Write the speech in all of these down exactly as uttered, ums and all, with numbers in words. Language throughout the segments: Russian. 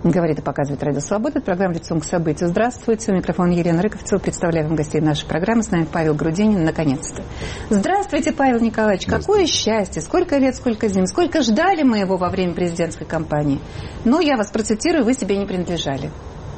Говорит и показывает Радио Свобода. Программа «Лицом к событию». Здравствуйте. У микрофона Елена Рыковцева. Представляю вам гостей нашей программы. С нами Павел Грудинин. Наконец-то. Здравствуйте, Павел Николаевич. Какое счастье. Сколько лет, сколько зим. Сколько ждали мы его во время президентской кампании. Но я вас процитирую, вы себе не принадлежали.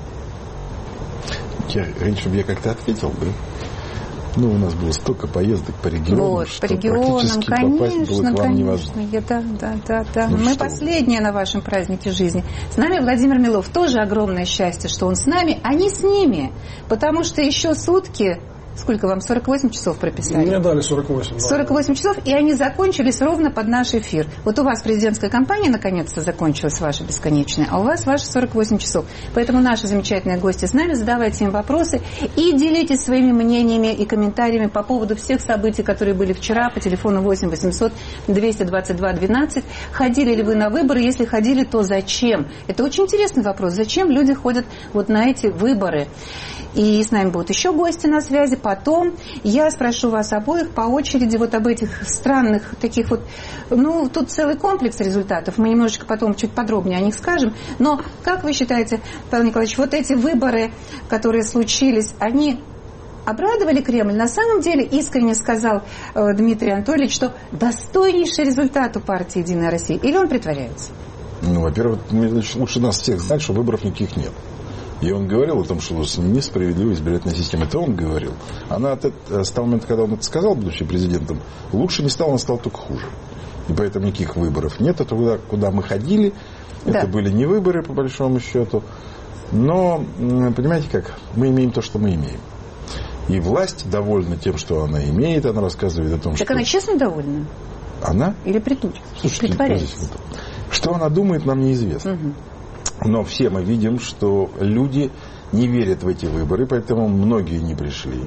Я, раньше бы я как-то ответил бы. Ну, у нас было столько поездок по регионам, вот, что по регионам, практически конечно, попасть было к вам конечно. невозможно. Я, да, да, да, да. Ну, мы что? последние на вашем празднике жизни. С нами Владимир Милов. Тоже огромное счастье, что он с нами, а не с ними. Потому что еще сутки... Сколько вам? сорок восемь часов прописали? Мне дали сорок восемь. Да. сорок восемь часов, и они закончились ровно под наш эфир. Вот у вас президентская кампания наконец-то закончилась, ваша бесконечная, а у вас ваши сорок восемь часов. Поэтому наши замечательные гости с нами, задавайте им вопросы и делитесь своими мнениями и комментариями по поводу всех событий, которые были вчера по телефону восемь восемьсот двести двадцать два двенадцать. Ходили ли вы на выборы? Если ходили, то зачем? Это очень интересный вопрос. Зачем люди ходят вот на эти выборы? И с нами будут еще гости на связи. Потом я спрошу вас обоих по очереди вот об этих странных таких вот... Ну, тут целый комплекс результатов. Мы немножечко потом чуть подробнее о них скажем. Но как вы считаете, Павел Николаевич, вот эти выборы, которые случились, они... обрадовали Кремль? На самом деле, искренне сказал э, Дмитрий Анатольевич, что достойнейший результат у партии «Единая Россия». Или он притворяется? Ну, во-первых, лучше нас всех знать, что выборов никаких нет. И он говорил о том, что несправедливая избирательная система. Это он говорил. Она от, с того момента, когда он это сказал, будучи президентом, лучше не стало, она стала только хуже. И поэтому никаких выборов нет. Это куда, куда мы ходили. Да. Это были не выборы, по большому счету. Но, понимаете как, мы имеем то, что мы имеем. И власть довольна тем, что она имеет. Она рассказывает о том, так что... Так она честно довольна? Она? Или притворяется? Слушайте, притворяется. Что она думает, нам неизвестно. Угу. Но все мы видим, что люди не верят в эти выборы, поэтому многие не пришли.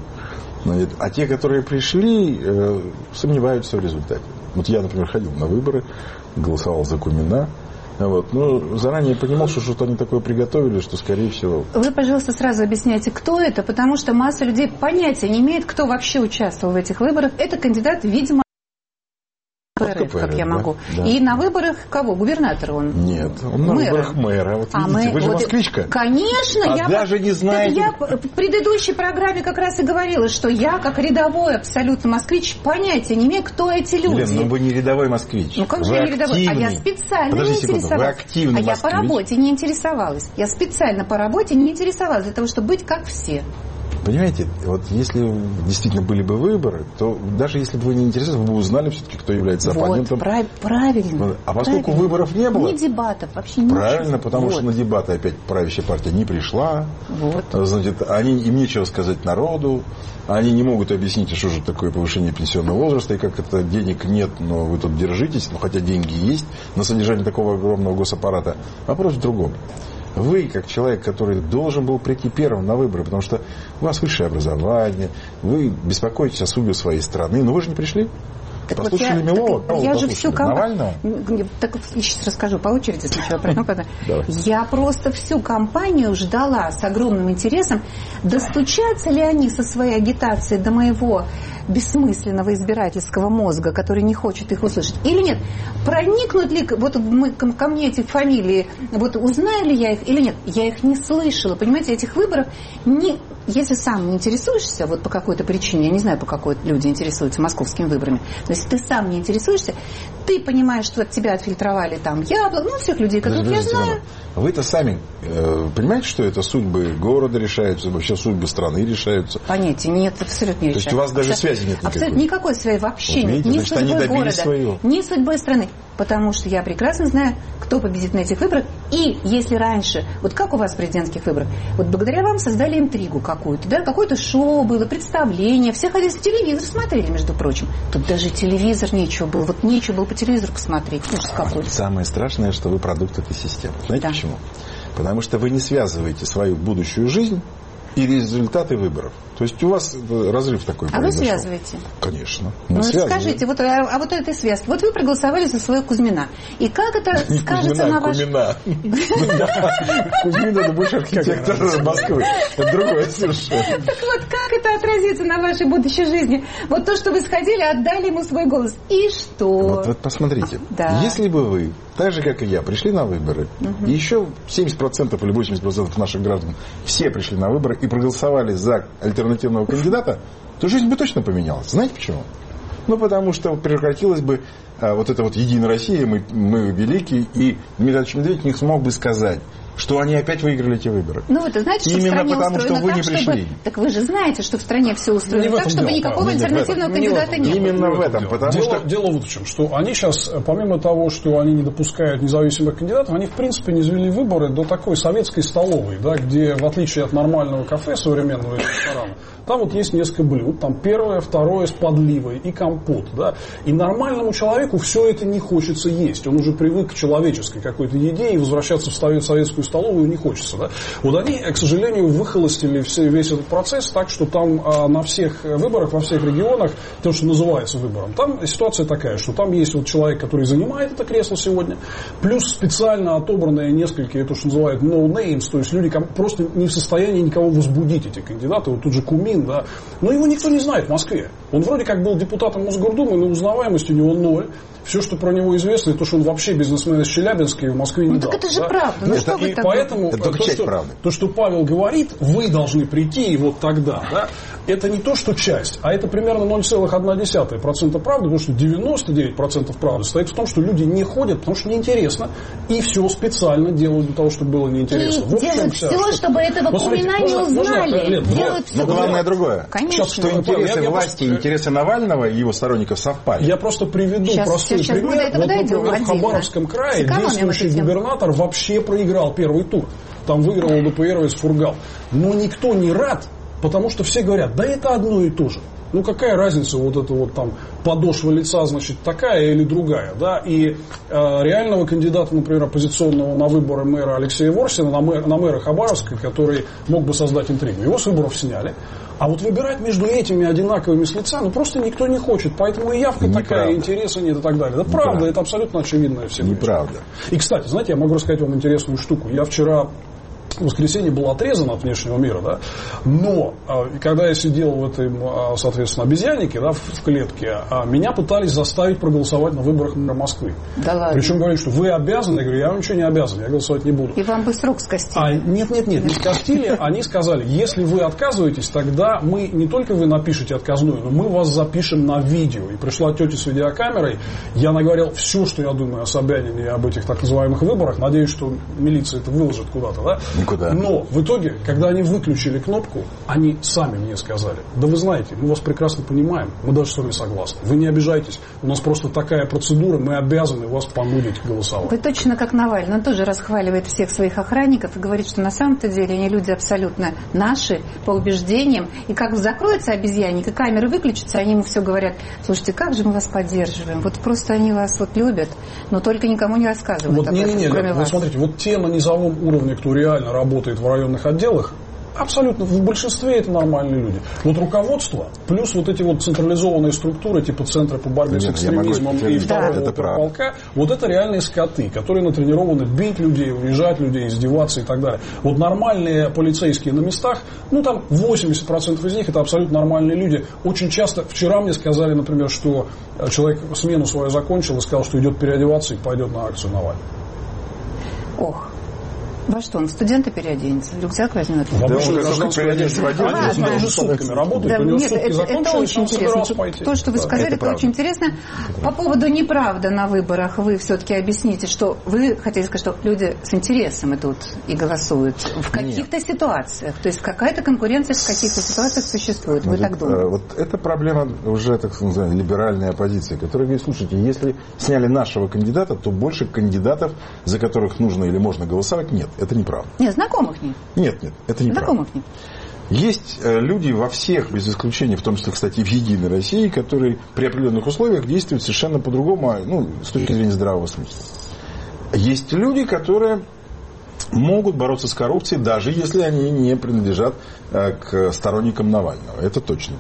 А те, которые пришли, сомневаются в результате. Вот я, например, ходил на выборы, голосовал за Кумина. Вот. Но заранее понимал, что что-то они такое приготовили, что, скорее всего... Вы, пожалуйста, сразу объясняйте, кто это, потому что масса людей понятия не имеет, кто вообще участвовал в этих выборах. Это кандидат, видимо, КПРФ, как я могу. Да, да. И на выборах кого? Губернатора он? Нет, он на мэра. Выборах мэра. Вот а видите, мы, вы же вот москвичка. Конечно. А я даже не знаете. Я в предыдущей программе как раз и говорила, что я, как рядовой абсолютно москвич, понятия не имею, кто эти люди. Лен, ну вы не рядовой москвич. Ну как же не рядовой? А я специально Подожди не интересовалась. Вы активный а москвич. я по работе не интересовалась. Я специально по работе не интересовалась для того, чтобы быть как все. Понимаете, вот если действительно были бы выборы, то даже если бы вы не интересовались, вы бы узнали все-таки, кто является оппонентом. Вот, прав, правильно. А поскольку правильно. Выборов не было... Ни дебатов, вообще ничего. Правильно, потому вот. что на дебаты опять правящая партия не пришла. Вот. Значит, они, им нечего сказать народу. Они не могут объяснить, что же такое повышение пенсионного возраста, и как это денег нет, но вы тут держитесь, ну хотя деньги есть на содержание такого огромного госаппарата. Вопрос в другом. Вы, как человек, который должен был прийти первым на выборы, потому что у вас высшее образование, вы беспокоитесь о судьбе своей страны, но вы же не пришли. Так послушали вот я, Милова, так, кого я послушали? же всю кампанию... Навального? Так сейчас расскажу по очереди сначала. Потом, потом. Я просто всю кампанию ждала с огромным интересом, достучатся ли они со своей агитацией до моего бессмысленного избирательского мозга, который не хочет их услышать, или нет. Проникнут ли вот мы, ко мне эти фамилии, вот узнаю ли я их или нет. Я их не слышала. Понимаете, этих выборов не... Если сам не интересуешься, вот по какой-то причине, я не знаю, по какой люди интересуются московскими выборами, но если ты сам не интересуешься, ты понимаешь, что от тебя отфильтровали там яблок, ну, всех людей, которых я знаю. Вы-то сами э, понимаете, что это судьбы города решаются, вообще судьбы страны решаются? Понятия нет, абсолютно не решаются. То есть у вас даже абсолютно, связи нет никакой? Абсолютно никакой связи вообще вот, видите, нет. Ни значит, судьбой они добились города, своего. ни судьбой страны. Потому что я прекрасно знаю, кто победит на этих выборах. И если раньше, вот как у вас в президентских выборах, вот благодаря вам создали интригу какую-то, да, какое-то шоу было, представление, все ходили, телевизор смотрели, между прочим. Тут даже телевизор нечего было, вот нечего было по телевизору посмотреть. Ужас какой-то. Самое страшное, что вы продукт этой системы. Знаете да. почему? Потому что вы не связываете свою будущую жизнь и результаты выборов. То есть у вас разрыв такой а произошел. А вы связываете? Конечно. Ну, скажите, вот, а, а вот этой связки. Вот вы проголосовали за своего Кузьмина. И как это не скажется Кузьмина, на ваш... Кузьмина. Кузьмин это больше архитектор Москвы. Это другое совершенно. Так вот, как это отразится на вашей будущей жизни? Вот то, что вы сходили, отдали ему свой голос. И что? Вот, вот посмотрите. Да. Если бы вы так же, как и я, пришли на выборы, угу. и еще семьдесят процентов или восемьдесят процентов наших граждан все пришли на выборы и проголосовали за альтернативного кандидата, то жизнь бы точно поменялась. Знаете почему? Ну, потому что прекратилась бы а, вот эта вот Единая Россия, мы, мы великие, и Дмитрий Медведев не смог бы сказать, что они опять выиграли эти выборы. Ну, вы-то знаете, что именно в стране потому, устроено что вы так, не пришли. Чтобы... Так вы же знаете, что в стране все устроено так, чтобы дело, никакого нет, альтернативного нет, кандидата не было. Именно в этом, дело. потому дело, что... Дело вот в чем, что они сейчас, помимо того, что они не допускают независимых кандидатов, они, в принципе, не завели выборы до такой советской столовой, да, где, в отличие от нормального кафе современного ресторана, там вот есть несколько блюд, там первое, второе с подливой и компот, да, и нормальному человеку все это не хочется есть, он уже привык к человеческой какой-то еде, и возвращаться в советскую столовую не хочется, да. Вот они, к сожалению, выхолостили все, весь этот процесс так, что там а, на всех выборах, во всех регионах, то, что называется выбором, там ситуация такая, что там есть вот человек, который занимает это кресло сегодня, плюс специально отобранные несколько, то, что называют no names, то есть люди просто не в состоянии никого возбудить, эти кандидаты, вот тут же Кумин, да, но его никто не знает в Москве. Он вроде как был депутатом Мосгордумы, но узнаваемость у него ноль. Все, что про него известно, и то, что он вообще бизнесмен из Челябинска и в Москве не ну, дал. Так это же да? правда. Ну, это, что и вы поэтому это то, что, то, что Павел говорит, вы должны прийти и вот тогда, да, это не то, что часть, а это примерно ноль целых одна десятая процента правды, потому что девяносто девять процентов правды состоит в том, что люди не ходят, потому что неинтересно, и все специально делают для того, чтобы было неинтересно. И вот делают вся, все, что... чтобы этого вот, смотрите, Кумина не можно, узнали. Можно, Лен, делают но, но главное другое. Конечно. Что интересы я, власти я и интересы Навального и его сторонников совпали. Я просто приведу сейчас, простой сейчас пример. Вот, дойдем, например, в Хабаровском крае действующий губернатор вообще проиграл первый тур. Там выиграл ЛДПР из Фургал. Но никто не рад, потому что все говорят, да это одно и то же. Ну какая разница, вот это вот там подошва лица, значит, такая или другая, да, и э, реального кандидата, например, оппозиционного на выборы мэра Алексея Ворсина, на, мэр, на мэра Хабаровска, который мог бы создать интригу, его с выборов сняли. А вот выбирать между этими одинаковыми с лица, ну просто никто не хочет, поэтому и явка Неправда. такая, и интереса нет и так далее. Да правда, Неправда. Это абсолютно очевидная всем. Неправда. И, кстати, знаете, я могу рассказать вам интересную штуку. Я вчера... В воскресенье был отрезан от внешнего мира, да, но когда я сидел в этой, соответственно, обезьяннике, да, в клетке, меня пытались заставить проголосовать на выборах мэра Москвы. Да ладно. Причем говорили, что вы обязаны, я говорю, я вам ничего не обязан, я голосовать не буду. И вам бы срок скостили. А, нет, нет, нет, не скостили, они сказали, если вы отказываетесь, тогда мы, не только вы напишите отказную, но мы вас запишем на видео. И пришла тетя с видеокамерой, я наговорил все, что я думаю о Собянине и об этих так называемых выборах, надеюсь, что милиция это выложит куда-то, да. Никуда. Но в итоге, когда они выключили кнопку, они сами мне сказали, да вы знаете, мы вас прекрасно понимаем, мы даже с вами согласны. Вы не обижайтесь, у нас просто такая процедура, мы обязаны вас понудить голосовать. Вы точно как Навальный, он тоже расхваливает всех своих охранников и говорит, что на самом-то деле они люди абсолютно наши, по убеждениям. И как закроется обезьянник, и камеры выключатся, они ему все говорят, слушайте, как же мы вас поддерживаем, вот просто они вас вот любят, но только никому не рассказывают вот, об не, этом, не, не, кроме вот вас. Смотрите, вот те на низовом уровне, кто реально работает в районных отделах, абсолютно, в большинстве это нормальные люди. Вот руководство, плюс вот эти вот централизованные структуры, типа Центра по борьбе Нет, с экстремизмом и второго полка, вот это реальные скоты, которые натренированы бить людей, унижать людей, издеваться и так далее. Вот нормальные полицейские на местах, ну там восемьдесят процентов из них это абсолютно нормальные люди. Очень часто, вчера мне сказали, например, что человек смену свою закончил и сказал, что идет переодеваться и пойдет на акцию Навального. Ох. Во что, он в студента переоденется? Рюкзак возьмет? Да, да, он уже переоденется в отделе, он уже сутками работает, да, у него нет, сутки это, закончились, это очень интересно. Пойти. То, что вы сказали, это, это очень интересно. По поводу неправды на выборах вы все-таки объясните, что вы хотели сказать, что люди с интересом идут и голосуют в каких-то нет. ситуациях. То есть какая-то конкуренция в каких-то ситуациях существует. Вы Значит, так думаете? Вот это проблема уже, так сказать, либеральной оппозиции, которая говорит, слушайте, если сняли нашего кандидата, то больше кандидатов, за которых нужно или можно голосовать, нет. Это неправда. Нет, знакомых нет. Нет, нет, это неправда. Знакомых нет. Есть люди во всех, без исключения, в том числе, кстати, в Единой России, которые при определенных условиях действуют совершенно по-другому, ну, с точки зрения здравого смысла. Есть люди, которые могут бороться с коррупцией, даже если они не принадлежат к сторонникам Навального. Это точно.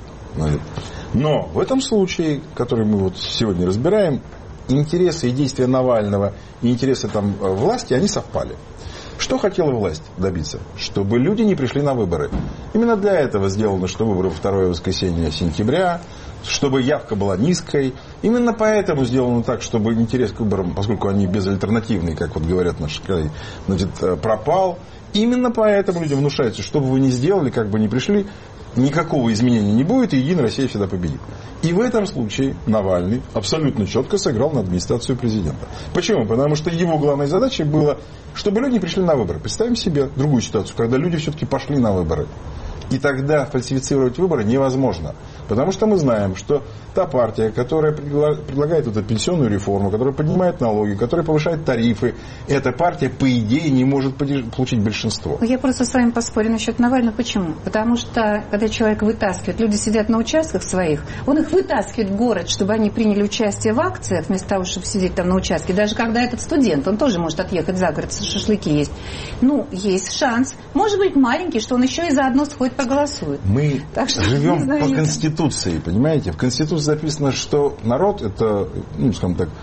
Но в этом случае, который мы вот сегодня разбираем, интересы и действия Навального и интересы там власти, они совпали. Что хотела власть добиться? Чтобы люди не пришли на выборы. Именно для этого сделано, что выборы во второе воскресенье сентября, чтобы явка была низкой, Именно поэтому сделано так, чтобы интерес к выборам, поскольку они безальтернативные, как вот говорят наши коллеги, значит, пропал. Именно поэтому людям внушается, что бы вы ни сделали, как бы ни пришли, никакого изменения не будет, и Единая Россия всегда победит. И в этом случае Навальный абсолютно четко сыграл на администрацию президента. Почему? Потому что его главной задачей было, чтобы люди пришли на выборы. Представим себе другую ситуацию, когда люди все-таки пошли на выборы. И тогда фальсифицировать выборы невозможно. Потому что мы знаем, что та партия, которая предлагает эту пенсионную реформу, которая поднимает налоги, которая повышает тарифы, эта партия, по идее, не может получить большинство. Я просто с вами поспорю насчет Навального. Почему? Потому что, когда человек вытаскивает, люди сидят на участках своих, он их вытаскивает в город, чтобы они приняли участие в акциях, вместо того, чтобы сидеть там на участке. Даже когда этот студент, он тоже может отъехать за город, шашлыки есть. Ну, есть шанс. Может быть, маленький, что он еще и заодно сходит проголосует. Мы так что, живем знаю, по нет. Конституции, понимаете? В Конституции записано, что народ это, ну, скажем так,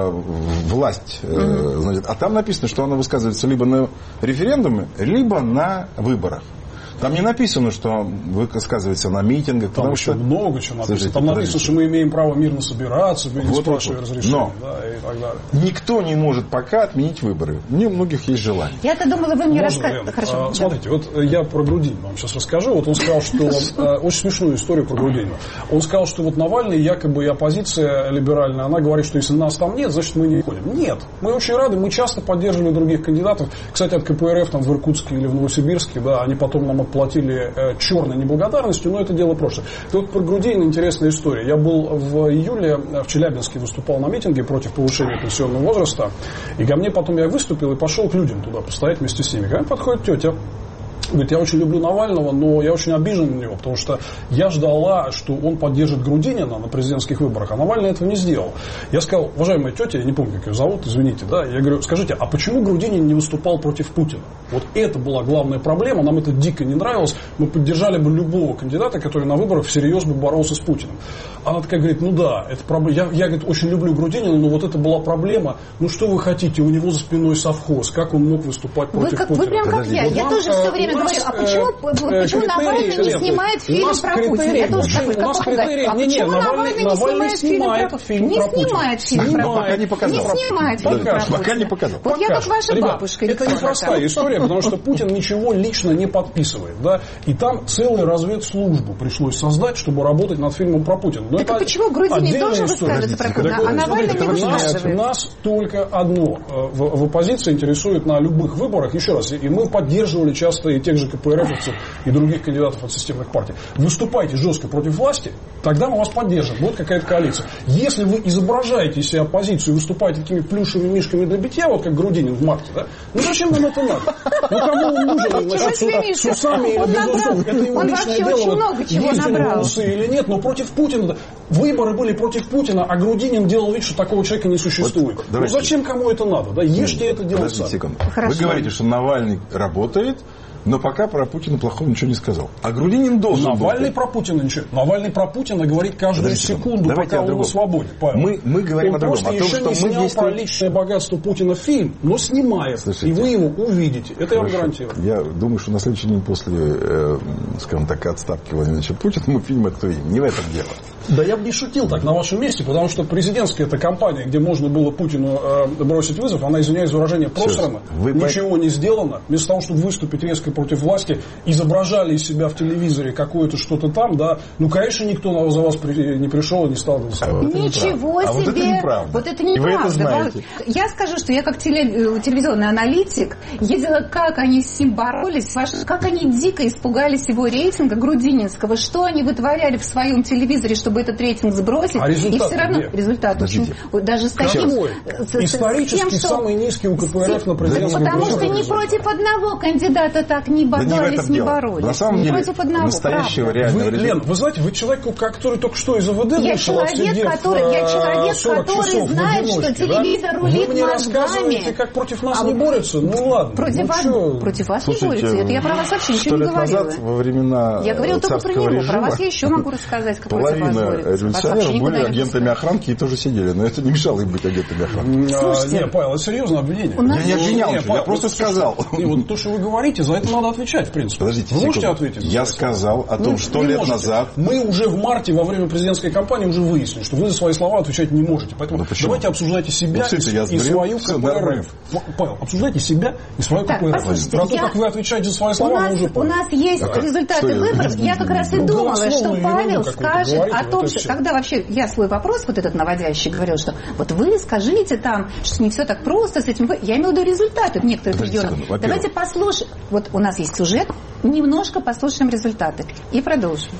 власть, mm-hmm. значит, а там написано, что она высказывается либо на референдуме, либо на выборах. Там не написано, что высказывается на митингах. Там еще что... много чего написано. Слушайте, там написано, подождите. что мы имеем право мирно собираться, не вот, спрашивая вот, вот. разрешения. Но да, и так далее. Никто не может пока отменить выборы. Не у многих есть желание. Я-то думала, вы мне расскажете. Хорошо. А, смотрите, вот я про Грудинина вам сейчас расскажу. Вот он сказал, что... Очень смешную историю про Грудинина. Он сказал, что вот Навальный, якобы и оппозиция либеральная, она говорит, что если нас там нет, значит мы не ходим. Нет. Мы очень рады, мы часто поддерживали других кандидатов. Кстати, от ка пэ эр эф там в Иркутске или в Новосибирске, да, они потом нам отплатили черной неблагодарностью, но это дело прошлое. Тут про Грудинина интересная история. Я был в июле в Челябинске, выступал на митинге против повышения пенсионного возраста, и ко мне потом я выступил и пошел к людям туда постоять вместе с ними. Ко мне подходит тетя, говорит, я очень люблю Навального, но я очень обижен на него, потому что я ждала, что он поддержит Грудинина на президентских выборах, а Навальный этого не сделал. Я сказал, уважаемая тетя, я не помню, как ее зовут, извините, да, я говорю, скажите, а почему Грудинин не выступал против Путина? Вот это была главная проблема, нам это дико не нравилось, мы поддержали бы любого кандидата, который на выборах всерьез бы боролся с Путиным. Она такая говорит, ну да, это проблема. Я, я говорит, очень люблю Грудинина, но вот это была проблема. Ну что вы хотите, у него за спиной совхоз, как он мог выступать против вы как, Путина? Вы прям как я, я тоже все время говорю, а почему, почему Навальный не снимает фильм про Путина? Я тоже такой, как попугай. А почему Навальный не снимает фильм про Путина? Не снимает фильм про Путина. Пока не показал. Не снимает фильм про Путина. Пока не показал. Вот я как ваша бабушка. Это непростая история, потому что Путин ничего лично не подписывает. Да? И там целую разведслужбу пришлось создать, чтобы работать над фильмом про Путина. Но так а почему Грудинин должен высказываться про Путина, а Навальный не высказывает? Нас только одно в, в оппозиции интересует на любых выборах. Еще раз, и мы поддерживали часто и тех же ка пэ эр эфовцев, и других кандидатов от системных партий. Выступайте жестко против власти, тогда мы вас поддержим. Будет какая-то коалиция. Если вы изображаете из себя оппозицию и выступаете такими плюшевыми мишками для битья, вот как Грудинин в марте, да? Ну зачем нам это надо? Ну кому он нужен? Значит, с усами или без усов? Это его личное дело. Есть у него усы или нет, но против Путина... Выборы были против Путина, а Грудинин делал вид, что такого человека не существует. Вот, ну зачем кому это надо? Да, ешьте это делать сами. Вы говорите, что Навальный работает, но пока про Путина плохого ничего не сказал. А Грудинин должен Навальный был... про Путина ничего. Навальный про Путина говорит каждую Подождите, секунду, пока он на свободе. Мы, мы говорим он о другом. просто о том, еще что не снял мы действуем... про личное богатство Путина фильм, но снимает. Слушайте, и вы его увидите. Это Хорошо. Я вам гарантирую. Я думаю, что на следующий день после, э, скажем так, отставки Владимира Путина мы фильм этот увидим. Не в этом дело. Да я бы не шутил так на вашем месте, потому что президентская эта кампания, где можно было Путину э, бросить вызов, она, извиняюсь за выражение, просрана. Ничего не сделано. Вместо того, чтобы выступить резко против власти, изображали из себя в телевизоре какое-то что-то там, да, ну, конечно, никто за вас при, не пришел и не стал голосовать. А Ничего себе! А вот это неправда. Вот это неправда. Это знаете. Я скажу, что я как теле, телевизионный аналитик видела, как они с ним боролись, как они дико испугались его рейтинга грудининского, что они вытворяли в своем телевизоре, чтобы этот рейтинг сбросить. А результат и все равно где? результат очень... Даже с таким... С, Исторически с тем, что... самый низкий у ка пэ эр эф на президентском Потому что ни против одного кандидата так не боролись, да не боролись. На самом не деле, против одного, настоящего реального вы, результата. Лен, вы знаете, вы человек, который только что из АВД я вышел, человек, который, я человек, который знает, что телевизор да? рулит мозгами. Вы мне мозгами. рассказываете, как против нас а не борются? Ну ладно. Против, ну, вас, против вас Слушайте, не борются. Это я про вас вообще ничего не говорила. Назад, во времена я говорила только про него. Режима, про вас я еще могу рассказать, как против вас борются. Половина революционеров были агентами охранки и тоже сидели, но это не мешало им быть агентами охранки. А, не, Павел, это серьезное обвинение. Я не обвинял, я просто сказал. И вот то, что вы говорите, за это вопросам надо отвечать, в принципе. Подождите, вы можете секунду. ответить? Я сказал о том, ну, что лет можете. назад... Мы уже в марте во время президентской кампании уже выяснили, что вы за свои слова отвечать не можете. Поэтому давайте обсуждайте себя ну, и, и свою КПРФ. Павел, обсуждайте себя и свою так, КПРФ. Про то, я... как вы отвечаете за свои слова, у нас, мы уже поняли. У нас есть а результаты что выборов. Я, я как раз и ну, думала, что Павел скажет говорите, о том, что... Когда вообще я свой вопрос, вот этот наводящий, говорил, что вот вы скажите там, что не все так просто с этим. Я имела в виду результаты в некоторых регионах. Давайте послушаем. Вот у нас есть сюжет. Немножко послушаем результаты. И продолжим.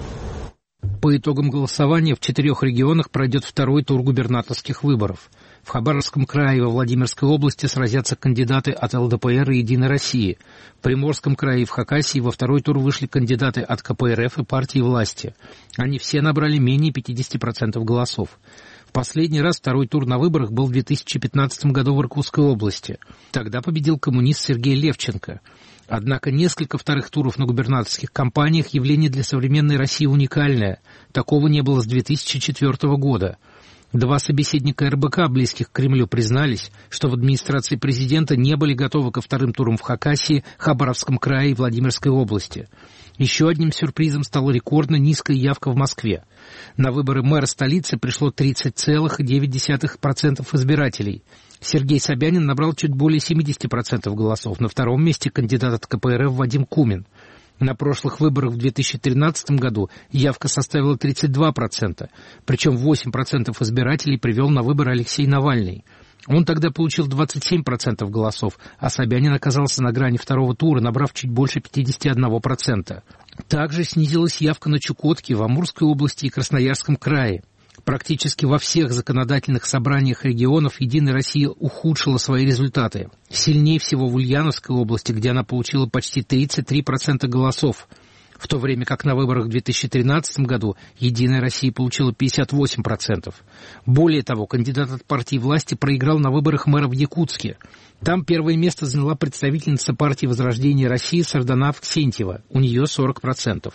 По итогам голосования в четырех регионах пройдет второй тур губернаторских выборов. В Хабаровском крае и во Владимирской области сразятся кандидаты от ЛДПР и Единой России. В Приморском крае и в Хакасии во второй тур вышли кандидаты от КПРФ и партии власти. Они все набрали менее пятьдесят процентов голосов. В последний раз второй тур на выборах был в две тысячи пятнадцатом году в Иркутской области. Тогда победил коммунист Сергей Левченко. Однако несколько вторых туров на губернаторских кампаниях явление для современной России уникальное. Такого не было с две тысячи четвёртого года. Два собеседника эр бэ ка, близких к Кремлю, признались, что в администрации президента не были готовы ко вторым турам в Хакасии, Хабаровском крае и Владимирской области. Еще одним сюрпризом стала рекордно низкая явка в Москве. На выборы мэра столицы пришло тридцать целых девять десятых процента избирателей. Сергей Собянин набрал чуть более семьдесят процентов голосов. На втором месте кандидат от ка пэ эр эф Вадим Кумин. На прошлых выборах в две тысячи тринадцатом году явка составила тридцать два процента, причем восемь процентов избирателей привел на выборы Алексей Навальный. Он тогда получил двадцать семь процентов голосов, а Собянин оказался на грани второго тура, набрав чуть больше пятьдесят один процент. Также снизилась явка на Чукотке, в Амурской области и Красноярском крае. Практически во всех законодательных собраниях регионов «Единая Россия» ухудшила свои результаты. Сильнее всего в Ульяновской области, где она получила почти тридцать три процента голосов, в то время как на выборах в две тысячи тринадцатом году «Единая Россия» получила пятьдесят восемь процентов. Более того, кандидат от партии власти проиграл на выборах мэра в Якутске. Там первое место заняла представительница партии «Возрождение России» Сардана Авксентьева, у нее сорок процентов.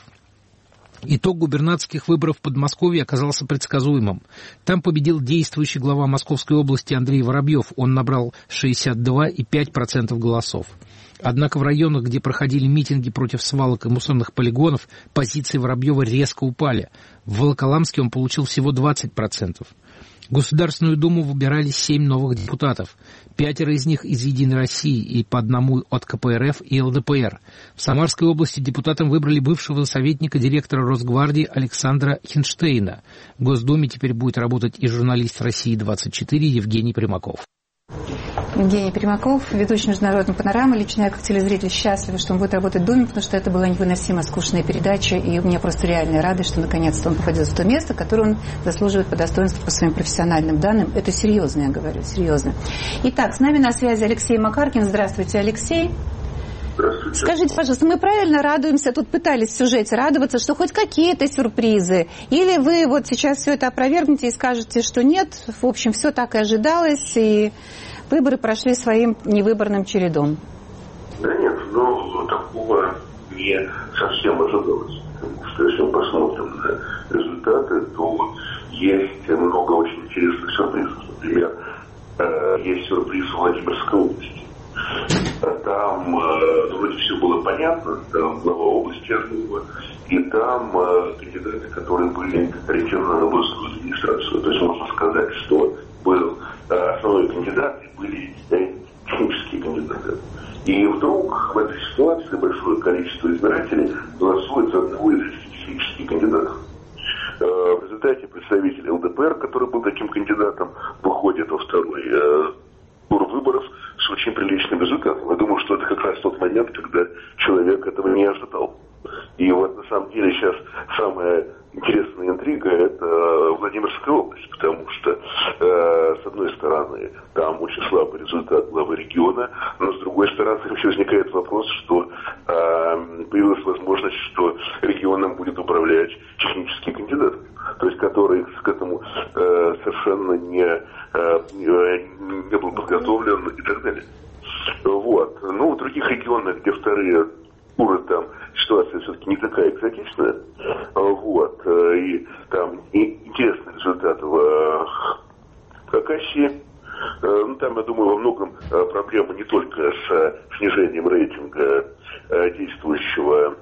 Итог губернаторских выборов в Подмосковье оказался предсказуемым. Там победил действующий глава Московской области Андрей Воробьев. Он набрал шестьдесят два целых пять десятых процента голосов. Однако в районах, где проходили митинги против свалок и мусорных полигонов, позиции Воробьева резко упали. В Волоколамске он получил всего двадцать процентов. В Государственную Думу выбирались семь новых депутатов. Пятеро из них из «Единой России» и по одному от ка пэ эр эф и эл дэ пэ эр. В Самарской области депутатом выбрали бывшего советника директора Росгвардии Александра Хинштейна. В Госдуме теперь будет работать и журналист «России двадцать четыре» Евгений Примаков. Евгений Примаков, ведущий «Международной панорамы». Лично я, как телезритель, счастлива, что он будет работать в Думе, потому что это была невыносимо скучная передача, и у меня просто реальная радость, что наконец-то он попадет в то место, которое он заслуживает по достоинству, по своим профессиональным данным. Это серьезно, я говорю, серьезно. Итак, с нами на связи Алексей Макаркин. Здравствуйте, Алексей. Здравствуйте. Скажите, пожалуйста, мы правильно радуемся, тут пытались в сюжете радоваться, что хоть какие-то сюрпризы? Или вы вот сейчас все это опровергнете и скажете, что нет, в общем, все так и ожидалось, и выборы прошли своим невыборным чередом? Да нет, ну, такого не совсем ожидалось. Потому что если мы посмотрим на результаты, то есть много очень интересных сюрпризов. Например, есть сюрприз в Владимирской области. Там э, вроде все было понятно, там глава области Арнова, и там э, кандидаты, которые были ориентированы на областную администрацию. То есть можно сказать, что был э, основной кандидат и были э, технические кандидаты. И вдруг в этой ситуации большое количество избирателей голосует за одного из этих технических кандидатов. Э, в результате представитель эл дэ пэ эр, который был таким кандидатом, выходит во второй э, тур выборов с очень приличным результатом. Я думаю, что это как раз тот момент, когда человек этого не ожидал. И вот на самом деле сейчас самая интересная интрига – это Владимирская область, потому что, э, с одной стороны, там очень слабый результат главы региона, но с другой стороны, вообще возникает вопрос, что э, появилась возможность, что регионом будет управлять технический кандидат, то есть который к этому э, совершенно не, э, не был подготовлен и так далее. Вот. Ну, в других регионах, где вторые туры, там ситуация все-таки не такая экзотичная. Вот. И там интересный результат в Хакасии. Ну, там, я думаю, во многом проблема не только с снижением рейтинга действующего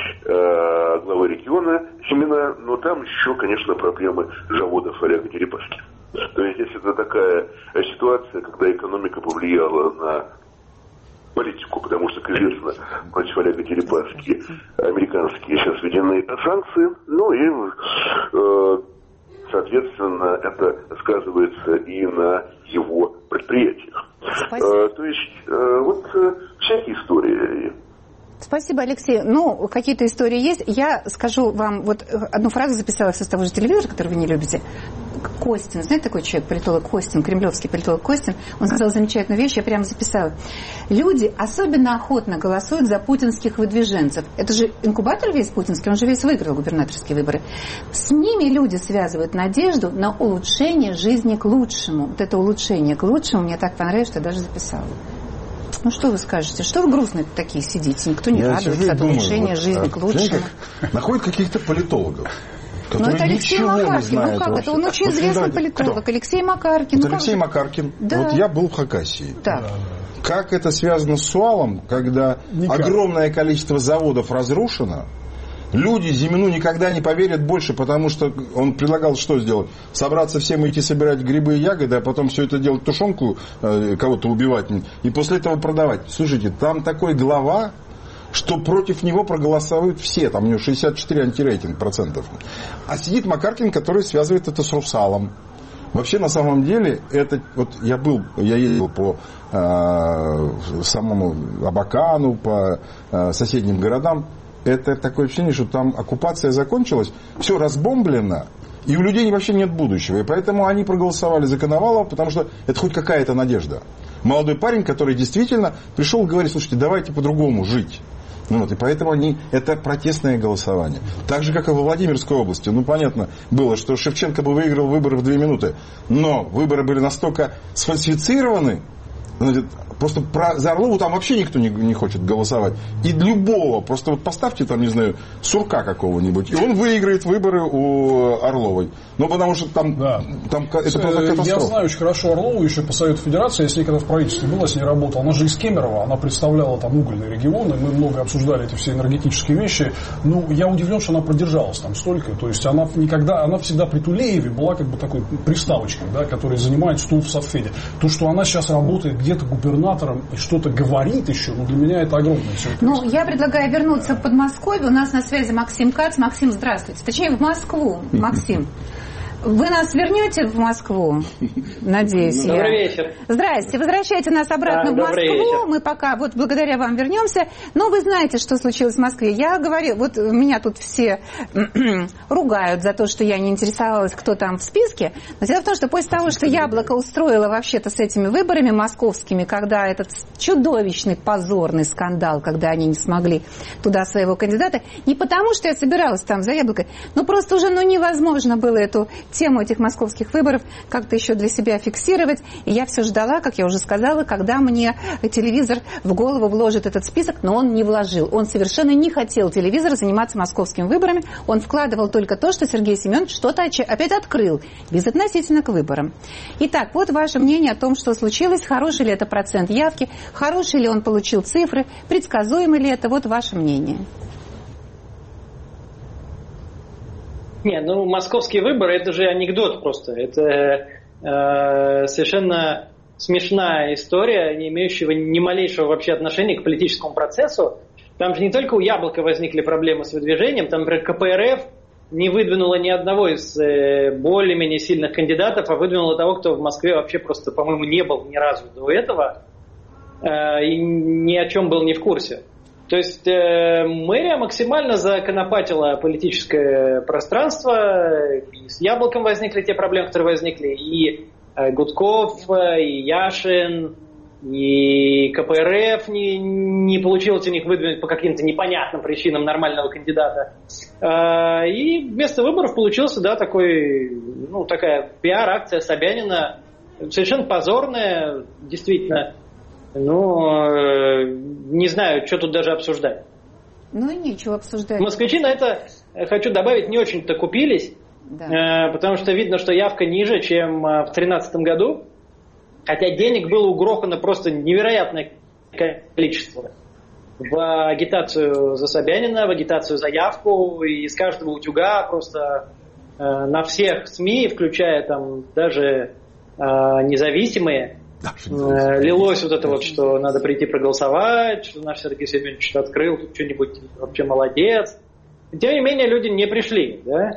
главы региона Семена, но там еще, конечно, проблемы заводов Олега Дерипаски. То есть, если это такая ситуация, когда экономика повлияла на политику, потому что, как известно, против Олега Дерипаски американские сейчас введены санкции, ну и, э, соответственно, это сказывается и на его предприятиях. Э, то есть, э, вот э, всякие истории. Спасибо, Алексей. Ну, какие-то истории есть. Я скажу вам, вот одну фразу записала с того же телевизора, который вы не любите. Костин, знаете такой человек, политолог Костин, кремлевский политолог Костин, он сказал замечательную вещь, я прямо записала. Люди особенно охотно голосуют за путинских выдвиженцев. Это же инкубатор весь путинский, он же весь выиграл губернаторские выборы. С ними люди связывают надежду на улучшение жизни к лучшему. Вот это улучшение к лучшему мне так понравилось, что я даже записала. Ну, что вы скажете? Что вы грустные такие сидите? Никто не я радуется от улучшения вот, жизни а, к лучшему. Как, находят каких-то политологов. Ну, это Алексей Макаркин. Ну, как это? Он очень известный политолог. Кто? Алексей Макаркин. Вот ну, Алексей Макаркин. Да. Вот я был в Хакасии. Да. Как это связано с Суалом, когда Никак. огромное количество заводов разрушено, люди Зимину никогда не поверят больше, потому что он предлагал что сделать? Собраться всем и идти собирать грибы и ягоды, а потом все это делать тушенку, кого-то убивать, и после этого продавать. Слушайте, там такой глава, что против него проголосуют все, там у него шестьдесят четыре антирейтинг процентов. А сидит Макаркин, который связывает это с Русалом. Вообще, на самом деле, это, вот я был, я ездил по э, самому Абакану, по э, соседним городам, это такое ощущение, что там оккупация закончилась, все разбомблено, и у людей вообще нет будущего. И поэтому они проголосовали за Коновалова, потому что это хоть какая-то надежда. Молодой парень, который действительно пришел и говорит, слушайте, давайте по-другому жить. Вот, и поэтому они, это протестное голосование. Так же, как и во Владимирской области. Ну, понятно было, что Шевченко бы выиграл выборы в две минуты. Но выборы были настолько сфальсифицированы, значит, просто про, за Орлову там вообще никто не, не хочет голосовать. И любого, просто вот поставьте там, не знаю, Сурка какого-нибудь, и он выиграет выборы у Орловой. Ну, потому что там, да. там это просто катастрофа. Я знаю очень хорошо Орлову еще по Совету Федерации. Я с ней когда в правительстве была, с ней работала. Она же из Кемерово, она представляла там угольные регионы. Мы много обсуждали эти все энергетические вещи. Ну, я удивлен, что она продержалась там столько. То есть она никогда, она всегда при Тулееве была как бы такой приставочкой, да, которая занимает стул в Совфеде. То, что она сейчас работает где-то губернатором и что-то говорит еще, ну, для меня это огромное сюрприз. Ну, я предлагаю вернуться в Подмосковье. У нас на связи Максим Кац. Максим, здравствуйте. Точнее, в Москву. Максим. Вы нас вернете в Москву? Надеюсь. Добрый я. вечер. Здрасте. Возвращайте нас обратно да, в Москву. Вечер. Мы пока, вот благодаря вам вернемся. Но вы знаете, что случилось в Москве. Я говорю, вот меня тут все ругают за то, что я не интересовалась, кто там в списке. Но дело в том, что после того, что Яблоко устроило вообще-то с этими выборами московскими, когда этот чудовищный позорный скандал, когда они не смогли туда своего кандидата, не потому, что я собиралась там за Яблоко, но просто уже ну, невозможно было эту тему этих московских выборов как-то еще для себя фиксировать. И я все ждала, как я уже сказала, когда мне телевизор в голову вложит этот список, но он не вложил. Он совершенно не хотел телевизор заниматься московскими выборами. Он вкладывал только то, что Сергей Семенович что-то опять открыл, безотносительно к выборам. Итак, вот ваше мнение о том, что случилось. Хороший ли это процент явки, хороший ли он получил цифры, предсказуемый ли это, вот ваше мнение. Нет, ну московские выборы это же анекдот просто. Это э, совершенно смешная история, не имеющая ни малейшего вообще отношения к политическому процессу. Там же не только у Яблока возникли проблемы с выдвижением, там, например, ка пэ эр эф не выдвинула ни одного из э, более-менее сильных кандидатов, а выдвинула того, кто в Москве вообще просто, по-моему, не был ни разу до этого э, и ни о чем был не в курсе. То есть э, мэрия максимально законопатила политическое пространство, и с Яблоком возникли те проблемы, которые возникли, и э, Гудков, и Яшин, и ка пэ эр эф не, не получилось у них выдвинуть по каким-то непонятным причинам нормального кандидата. Э, и вместо выборов получился, да, такой, ну, такая пиар-акция Собянина, совершенно позорная, действительно. Ну, не знаю, что тут даже обсуждать. Ну и нечего обсуждать. Москвичи на это, хочу добавить, не очень-то купились, да. Потому что видно, что явка ниже, чем в две тысячи тринадцатом году. Хотя денег было угрохано просто невероятное количество. В агитацию за Собянина, в агитацию за Явку, и из каждого утюга просто э, на всех СМИ, включая там даже э, независимые, э, лилось вот это вот, что надо прийти проголосовать, что наш Сергей Семенович что-то открыл, тут что-нибудь вообще молодец. И, тем не менее, люди не пришли, да?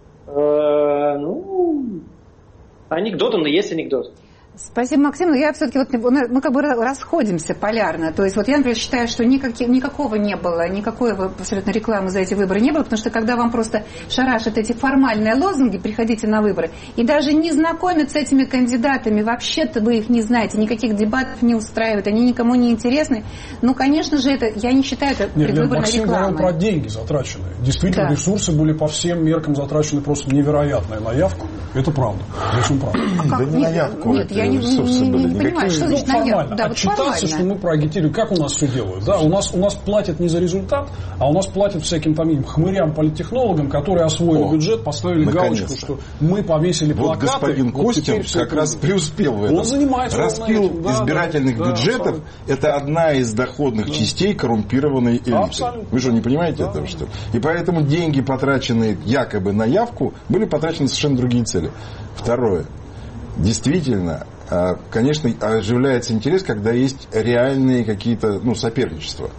Э, ну, анекдот, он и есть анекдот. Спасибо, Максим. Но я все-таки вот мы как бы расходимся полярно. То есть вот я, например, считаю, что никаких, никакого не было, никакой абсолютно рекламы за эти выборы не было, потому что когда вам просто шарашат эти формальные лозунги, приходите на выборы, и даже не знакомят с этими кандидатами, вообще-то вы их не знаете, никаких дебатов не устраивают, они никому не интересны. Ну, конечно же, это, я не считаю это предвыборной Максим рекламой. Максим говорил про деньги затраченные. Действительно, да. Ресурсы были по всем меркам затрачены просто невероятные на явку. Это правда. Зачем правда? А как? Да не на явку. Нет, я не, не, не, не понимаю, что значит ну, на явку. Да, отчитаться, вот что мы проагитируем. Как у нас все делают? Да, у нас, у нас платят не за результат, а у нас платят всяким там хмырям, политтехнологам, которые освоили О, бюджет, поставили галочку, что мы повесили вот плакаты. Господин вот Костин как раз преуспел в этом. Он занимается Распил этим, да, избирательных да, бюджетов. да, это одна из доходных да. частей коррумпированной элиты. Абсолютно. Вы что, не понимаете да. этого, что ли? И поэтому деньги, потраченные якобы на явку, были потрачены на совершенно другие цели. Второе. Действительно, конечно, оживляется интерес, когда есть реальные какие-то ну, соперничества.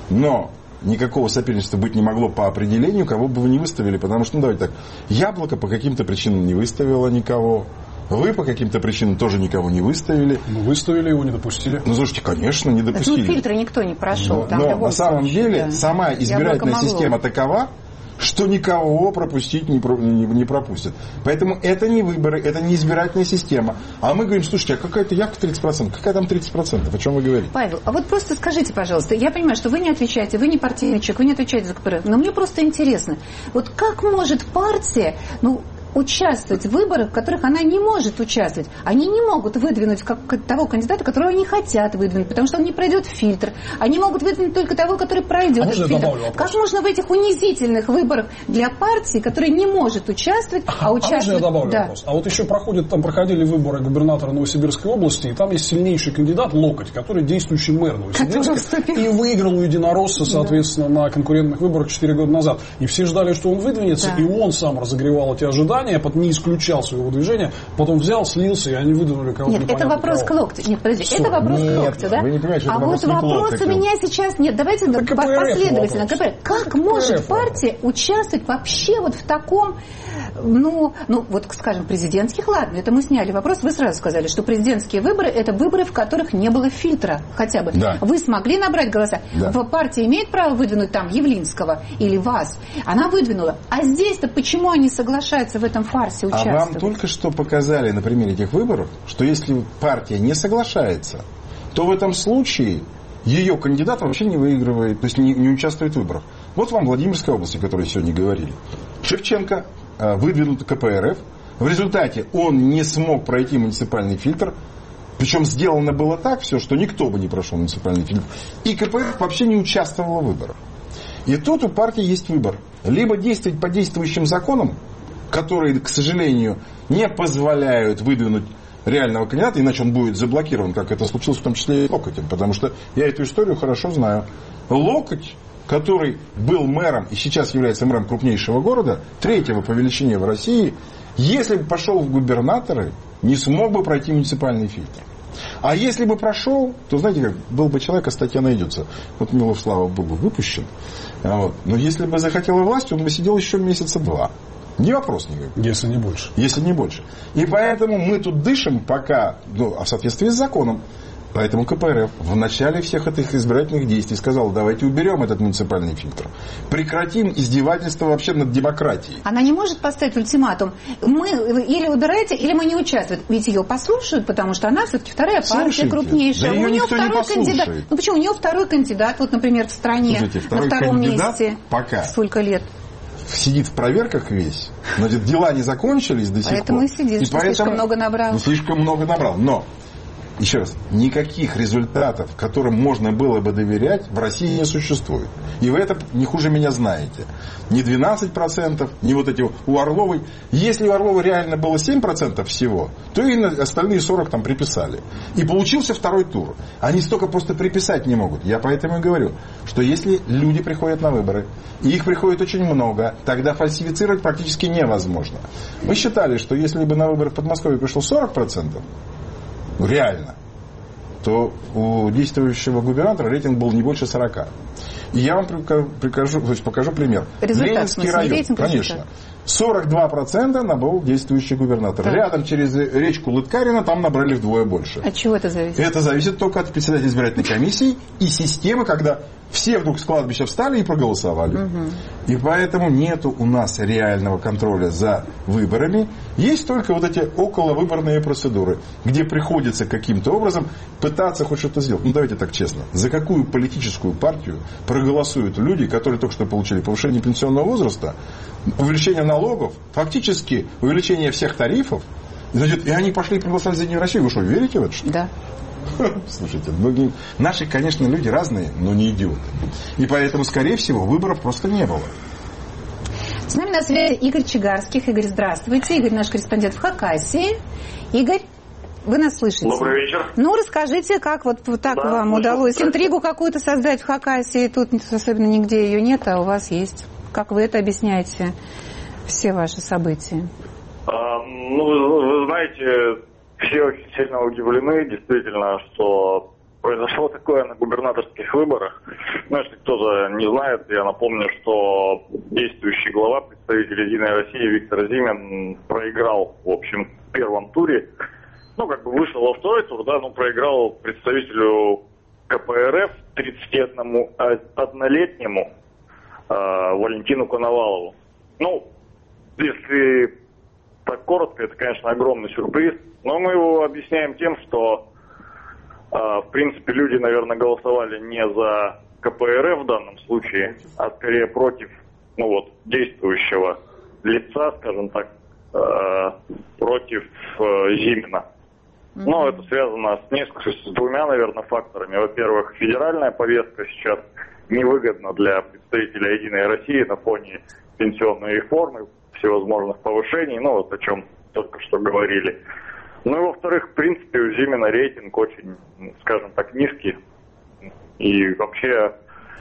Но никакого соперничества быть не могло по определению, кого бы вы не выставили. Потому что, ну давайте так, Яблоко по каким-то причинам не выставило никого. Вы по каким-то причинам тоже никого не выставили. Ну, выставили, его не допустили. Ну, слушайте, конечно, не допустили. Ну, фильтры никто не прошел. Но, там но на самом случае, деле да. сама избирательная система такова, что никого пропустить не, не, не пропустят. Поэтому это не выборы, это не избирательная система. А мы говорим, слушайте, а какая-то явка тридцать процентов? Какая там тридцать процентов? О чем вы говорите? Павел, а вот просто скажите, пожалуйста, я понимаю, что вы не отвечаете, вы не партийный человек, вы не отвечаете за КПРФ, но мне просто интересно, вот как может партия, ну, участвовать в выборах, в которых она не может участвовать. Они не могут выдвинуть как, того кандидата, которого они хотят выдвинуть, потому что он не пройдет фильтр. Они могут выдвинуть только того, который пройдет а этот фильтр. Как можно в этих унизительных выборах для партии, которая не может участвовать, а, а участвует... А можно я добавлю да. вопрос? А вот еще проходят, там проходили выборы губернатора Новосибирской области, и там есть сильнейший кандидат Локоть, который действующий мэр Новосибирска, и выиграл у единоросса, соответственно, да. на конкурентных выборах четыре года назад. И все ждали, что он выдвинется, да. и он сам разогревал эти ожидания, потом не исключал своего движения, потом взял, слился, и они выдвинули кого-то. Нет, это вопрос к Локтю. Нет, подожди, Все. это вопрос Нет, к Локтю, да? Вы не понимаете, что а это вот вопрос у меня сейчас... Нет, давайте так последовательно. КПРФ. Как КПРФ может партия вопрос. участвовать вообще вот в таком, ну, ну, вот, скажем, президентских, ладно, это мы сняли вопрос, вы сразу сказали, что президентские выборы, это выборы, в которых не было фильтра хотя бы. Да. Вы смогли набрать голоса. Да. Партия имеет право выдвинуть там Явлинского или вас. Она выдвинула. А здесь-то почему они соглашаются в этом фарсе участвовать? А вам только что показали на примере этих выборов, что если партия не соглашается, то в этом случае ее кандидат вообще не выигрывает, то есть не, не участвует в выборах. Вот вам Владимирская область, о которой сегодня говорили. Шевченко э, выдвинут КПРФ. В результате он не смог пройти муниципальный фильтр. Причем сделано было так все, что никто бы не прошел муниципальный фильтр. И КПРФ вообще не участвовала в выборах. И тут у партии есть выбор. Либо действовать по действующим законам, которые, к сожалению, не позволяют выдвинуть реального кандидата, иначе он будет заблокирован, как это случилось в том числе и Локотем. Потому что я эту историю хорошо знаю. Локоть, который был мэром и сейчас является мэром крупнейшего города, третьего по величине в России, если бы пошел в губернаторы, не смог бы пройти муниципальный фильтр. А если бы прошел, то, знаете как, был бы человек, а статья найдется. Вот Милов, слава богу, выпущен. Вот. Но если бы захотела власть, он бы сидел еще месяца два. Не вопрос никакой. Если не больше. Если не больше. И поэтому мы тут дышим пока, ну, в соответствии с законом. Поэтому КПРФ в начале всех этих избирательных действий сказал, давайте уберем этот муниципальный фильтр. Прекратим издевательство вообще над демократией. Она не может поставить ультиматум. Мы или убираете, или мы не участвуем. Ведь ее послушают, потому что она все-таки вторая партия, крупнейшая. Да у нее второй кандидат. Ну почему? У нее второй кандидат, вот, например, в стране. Слушайте, на втором месте. Пока. Сколько лет? Сидит в проверках весь. Значит, дела не закончились до сих поэтому пор. И сидит, и что поэтому, слишком много набрал. Ну, слишком много набрал. Но Еще раз, никаких результатов, которым можно было бы доверять, в России не существует. И вы это не хуже меня знаете. Ни двенадцать процентов, ни вот эти у Орловой. Если у Орловой реально было семь процентов всего, то и остальные сорок там приписали. И получился второй тур. Они столько просто приписать не могут. Я поэтому и говорю, что если люди приходят на выборы, и их приходит очень много, тогда фальсифицировать практически невозможно. Мы считали, что если бы на выборы в Подмосковье пришло сорок процентов, реально, то у действующего губернатора рейтинг был не больше сорока. И я вам прикажу, то есть покажу пример. Результат, Ленинский район, рейтинг, конечно. Результат. сорок два процента набрал действующий губернатор. Так. Рядом через речку Лыткарина там набрали вдвое больше. От чего это зависит? Это зависит только от председателя избирательной комиссии и системы, когда все вдруг с кладбища встали и проголосовали. Угу. И поэтому нету у нас реального контроля за выборами. Есть только вот эти околовыборные процедуры, где приходится каким-то образом пытаться хоть что-то сделать. Ну, давайте так честно. За какую политическую партию проголосуют люди, которые только что получили повышение пенсионного возраста, увеличение налогов, фактически увеличение всех тарифов, и они пошли и проголосовали за Единую Россию? Вы что, верите в это? Что? Да. Слушайте, многие... Наши, конечно, люди разные, но не идиоты. И поэтому, скорее всего, выборов просто не было. С нами на связи Игорь Чигарских. Игорь, здравствуйте. Игорь наш корреспондент в Хакасии. Игорь, вы нас слышите? Добрый вечер. Ну, расскажите, как вот, вот так да, вам удалось слушаю. Интригу какую-то создать в Хакасии. Тут особенно нигде ее нет, а у вас есть. Как вы это объясняете, все ваши события? А, ну, вы, вы знаете... Все очень сильно удивлены, действительно, что произошло такое на губернаторских выборах. Ну, если кто-то не знает, я напомню, что действующий глава, представитель Единой России Виктор Зимин проиграл, в общем, в первом туре. Ну, как бы вышел во второй тур, да, но проиграл представителю КПРФ тридцатиоднолетнему э, Валентину Коновалову. Ну, если так коротко, это, конечно, огромный сюрприз. Но мы его объясняем тем, что, э, в принципе, люди, наверное, голосовали не за КПРФ в данном случае, а скорее против, ну вот, действующего лица, скажем так, э, против э, Зимина. Mm-hmm. Но это связано с несколькими, с двумя, наверное, факторами. Во-первых, федеральная повестка сейчас невыгодна для представителя Единой России на фоне пенсионной реформы, всевозможных повышений, ну вот о чем только что говорили. Ну и во-вторых, в принципе, у Зимина рейтинг очень, скажем так, низкий. И вообще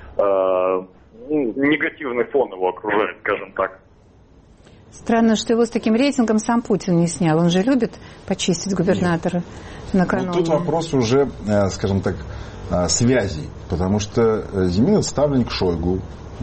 э, негативный фон его окружает, скажем так. Странно, что его с таким рейтингом сам Путин не снял. Он же любит почистить губернатора накануне. Ну, тут вопрос уже, скажем так, связей. Потому что Зимин — ставленник Шойгу.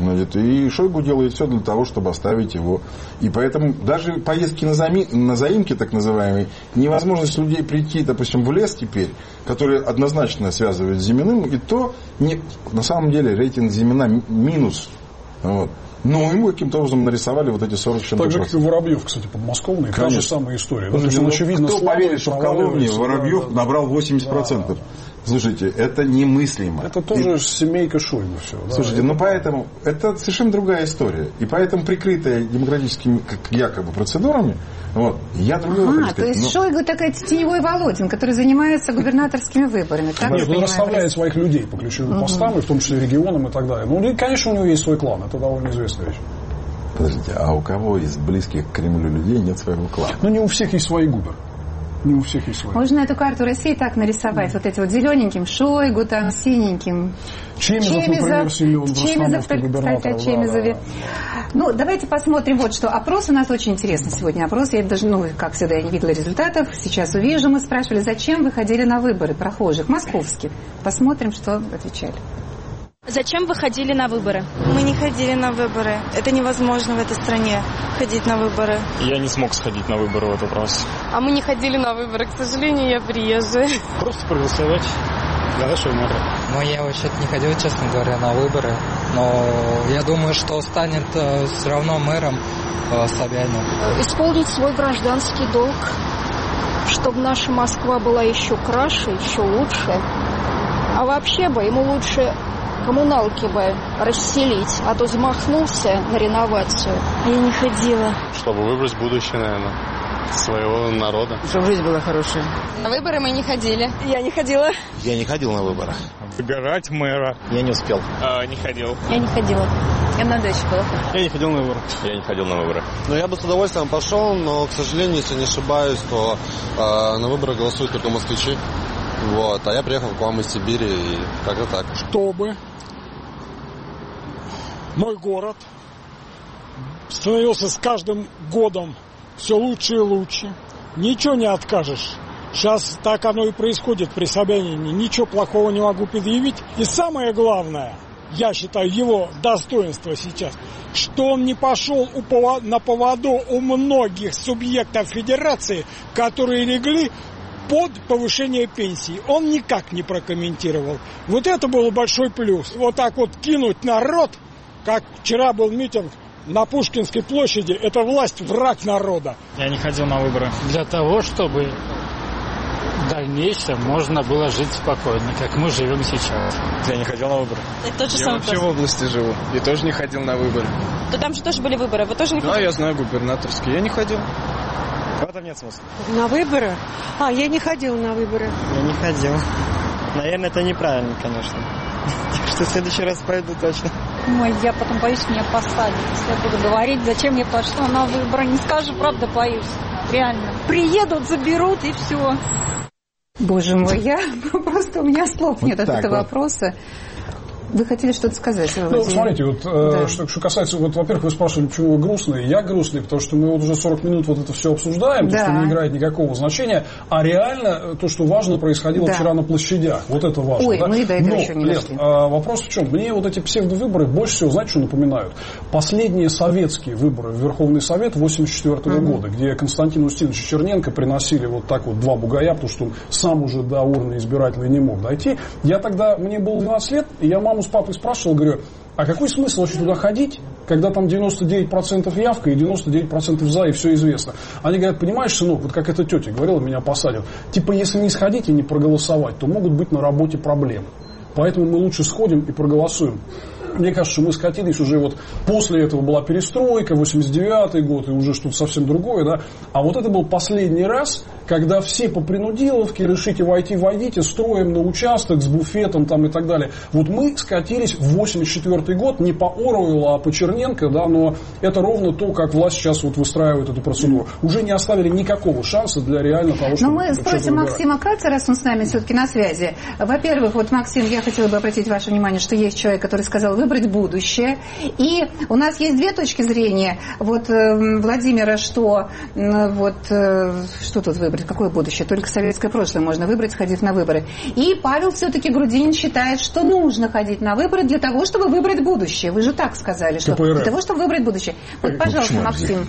И Шойгу делает все для того, чтобы оставить его. И поэтому даже поездки на, зами... на заимки, так называемые, невозможность людей прийти, допустим, в лес теперь, который однозначно связывает с Зиминым, и то не... на самом деле рейтинг Зимина минус. Вот. Но ему каким-то образом нарисовали вот эти сорок чем-то. Так же, как и Воробьев, кстати, подмосковный. Та же самая история. Ну, ну, очевидно, кто поверит, что в Коломне Воробьев да, да, набрал восемьдесят процентов? Да. Слушайте, это немыслимо. Это тоже и... семейка Шойгу все. Слушайте, да, ну это... поэтому это совершенно другая история. И поэтому, прикрытая демократическими, как якобы, процедурами, вот, я другого ага, хочу сказать. То есть но... Шойгу такой теневой Володин, который занимается губернаторскими выборами. Так Нет, он расставляет своих людей по ключевым угу. постам, и в том числе регионам и так далее. Ну, конечно, у него есть свой клан, это довольно известная вещь. Подождите, а у кого из близких к Кремлю людей нет своего клана? Ну, не у всех есть свои губы. Не у всех есть свои. Можно эту карту России так нарисовать, вот эти вот зелененьким Шойгу, там, синеньким. Чемизов, например, силен в Чемизов, кстати, о Чемизове. Да, да. Ну, давайте посмотрим вот что. Опрос у нас очень интересный сегодня. Опрос, я даже, ну, как всегда, я не видела результатов. Сейчас увижу. Мы спрашивали, зачем вы ходили на выборы прохожих, московских. Посмотрим, что отвечали. Зачем вы ходили на выборы? Мы не ходили на выборы. Это невозможно в этой стране ходить на выборы. Я не смог сходить на выборы в этот раз. А мы не ходили на выборы, к сожалению, я приезжая. Просто проголосовать за нашего мэра. Ну, я вообще-то не ходил, честно говоря, на выборы. Но я думаю, что станет э, все равно мэром э, Собянин. Исполнить свой гражданский долг, чтобы наша Москва была еще краше, еще лучше. А вообще бы ему лучше... коммуналки бы расселить, а то замахнулся на реновацию. Я не ходила. Чтобы выбрать будущее, наверное. своего народа. Чтобы жизнь была хорошая. На выборы мы не ходили. Я не ходила. Я не ходил на выборы. Выбирать мэра. Я не успел. А, не ходил. Я не ходила. Я на даче была. Я не ходил на выборы. Я не ходил на выборы. Но я бы с удовольствием пошел, но, к сожалению, если не ошибаюсь, то э, на выборы голосуют только москвичи. Вот, а я приехал к вам из Сибири, и как-то так. Чтобы мой город становился с каждым годом все лучше и лучше. Ничего не откажешь. Сейчас так оно и происходит при Собянине. Ничего плохого не могу предъявить. И самое главное, я считаю, его достоинство сейчас, что он не пошел на поводу у многих субъектов федерации, которые легли под повышение пенсии. Он никак не прокомментировал. Вот это был большой плюс. Вот так вот кинуть народ, как вчера был митинг на Пушкинской площади, это власть враг народа. Я не ходил на выборы. Для того, чтобы в дальнейшем можно было жить спокойно, как мы живем сейчас. Я не ходил на выборы. Это тот же я самый вообще вопрос. в области живу и тоже не ходил на выборы. То там же тоже были выборы, вы тоже не да, ходили? Да, я знаю, губернаторские. Я не ходил. В этом нет смысла. На выборы? А, я не ходила на выборы. Я не ходил. Наверное, это неправильно, конечно. Так что в следующий раз пойду точно. Ой, я потом боюсь, меня посадят. Я буду говорить, зачем я пошла на выборы. Не скажу, правда, боюсь. Реально. Приедут, заберут и все. Боже мой, я просто у меня слов вот нет от этого вот. вопроса. Вы хотели что-то сказать? Ну, смотрите, вот, да. э, что, что касается, вот, во-первых, вы спрашивали, почему вы грустные. Я грустный, потому что мы вот уже сорок минут вот это все обсуждаем, да. То, что не играет никакого значения, а реально то, что важно, происходило да. вчера на площадях. Вот это важно. Ой, да? мы до этого Но, еще не Лет, дошли. А, вопрос в чем? Мне вот эти псевдовыборы больше всего, знаете, что напоминают? Последние советские выборы в Верховный Совет восемьдесят четвёртого mm-hmm. года, где Константину Устиновичу Черненко приносили вот так вот два бугая, потому что он сам уже до урны избирателей не мог дойти. Я тогда, мне было двенадцать лет, и я маму с папой спрашивал, говорю, а какой смысл вообще туда ходить, когда там девяносто девять процентов явка и девяносто девять процентов за, и все известно. Они говорят, понимаешь, сынок, вот как эта тетя говорила, меня посадят, типа, если не сходить и не проголосовать, то могут быть на работе проблемы. Поэтому мы лучше сходим и проголосуем. Мне кажется, что мы скатились уже вот после этого была перестройка, восемьдесят девятый год, и уже что-то совсем другое, да. А вот это был последний раз, когда все по принудиловке, решите войти, войдите, строим на участок с буфетом там и так далее. Вот мы скатились в восемьдесят четвёртый год, не по Оруэллу, а по Черненко, да, но это ровно то, как власть сейчас вот выстраивает эту процедуру. Уже не оставили никакого шанса для реально того, чтобы... Но мы спросим Максима Каца, раз он с нами все-таки на связи. Во-первых, вот, Максим, я хотела бы обратить ваше внимание, что есть человек, который сказал выбрать будущее. И у нас есть две точки зрения. Вот э, Владимира, что э, вот э, что тут выбрать? Какое будущее? Только советское прошлое можно выбрать, сходив на выборы. И Павел все-таки Грудинин считает, что нужно ходить на выборы для того, чтобы выбрать будущее. Вы же так сказали, что КПРФ. Для того, чтобы выбрать будущее. Вот, ну, пожалуйста, Максим.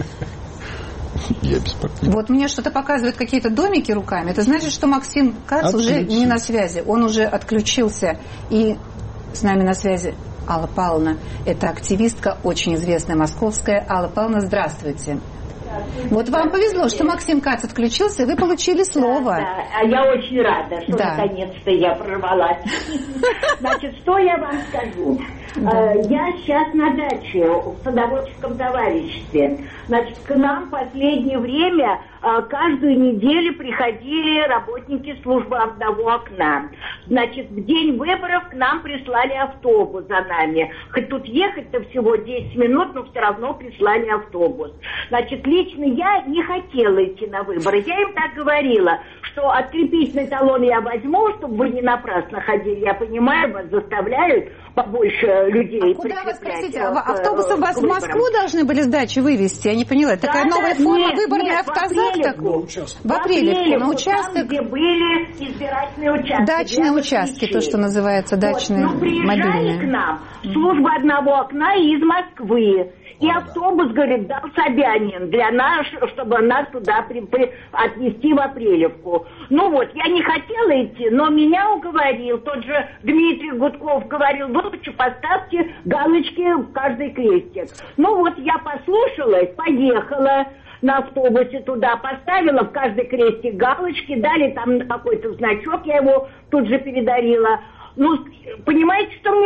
Я беспартийный. Вот мне что-то показывают какие-то домики руками. Это значит, что Максим Кац Отключил. уже не на связи. Он уже отключился. И с нами на связи Алла Павловна. Это активистка, очень известная московская. Алла Павловна, здравствуйте. Вот вам повезло, что Максим Кац отключился, и вы получили слово. Да, да. А я очень рада, что да. наконец-то я прорвалась. Значит, что я вам скажу? Да. Я сейчас на даче в садоводческом товариществе. Значит, к нам в последнее время каждую неделю приходили работники службы одного окна. Значит, в день выборов к нам прислали автобус за нами. Хоть тут ехать-то всего десять минут, но все равно прислали автобус. Значит, лично я не хотела идти на выборы. Я им так говорила, что открепительный талон я возьму, чтобы вы не напрасно ходили. Я понимаю, вас заставляют побольше людей. А куда вас, простите, автобусом вас в Москву должны были с дачи вывезти? Я не поняла. Это да, такая новая да, форма, нет, выборный нет, автозак? В Апрелевку. В Апрелевку, на участок. Там, где были избирательные участки. Дачные участки, то, что называется дачные, вот, ну, приезжали мобильные. К нам служба одного окна из Москвы. И автобус, говорит, дал Собянин для нас, чтобы нас туда при, при, отвезти в Апрелевку. Ну вот, я не хотела идти, но меня уговорил. Тот же Дмитрий Гудков говорил, вы лучше поставьте галочки в каждый крестик. Ну вот, я послушалась, поехала на автобусе туда, поставила в каждый крестик галочки, дали там какой-то значок, я его тут же передарила. Ну, понимаете, что мне обидно?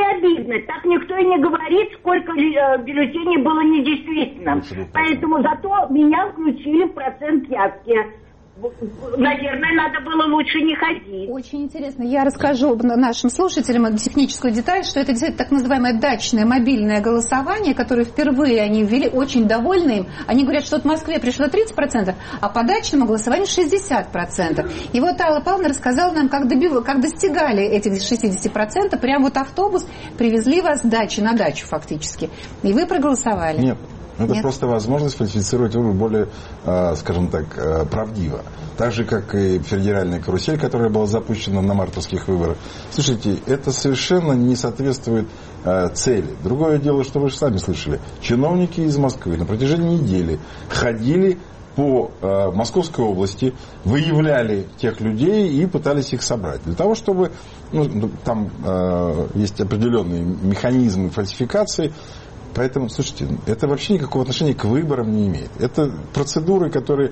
видно. Так никто и не говорит, сколько бюллетеней было недействительным. Поэтому зато меня включили в процент явки. Наверное, надо было лучше не ходить. Очень интересно. Я расскажу нашим слушателям техническую деталь, что это действительно так называемое дачное мобильное голосование, которое впервые они ввели, очень довольны им. Они говорят, что в Москве пришло тридцать процентов, а по дачному голосованию шестьдесят процентов. И вот Алла Павловна рассказала нам, как, добив... как достигали этих шестьдесят процентов. Прям вот автобус привезли вас с дачи на дачу фактически. И вы проголосовали. Нет. Это Нет? просто возможность фальсифицировать выбор более, скажем так, правдиво. Так же, как и федеральная карусель, которая была запущена на мартовских выборах. Слушайте, это совершенно не соответствует цели. Другое дело, что вы же сами слышали. Чиновники из Москвы на протяжении недели ходили по э, Московской области, выявляли тех людей и пытались их собрать. Для того, чтобы... Ну, там э, есть определенные механизмы фальсификации. Поэтому, слушайте, это вообще никакого отношения к выборам не имеет. Это процедуры, которые,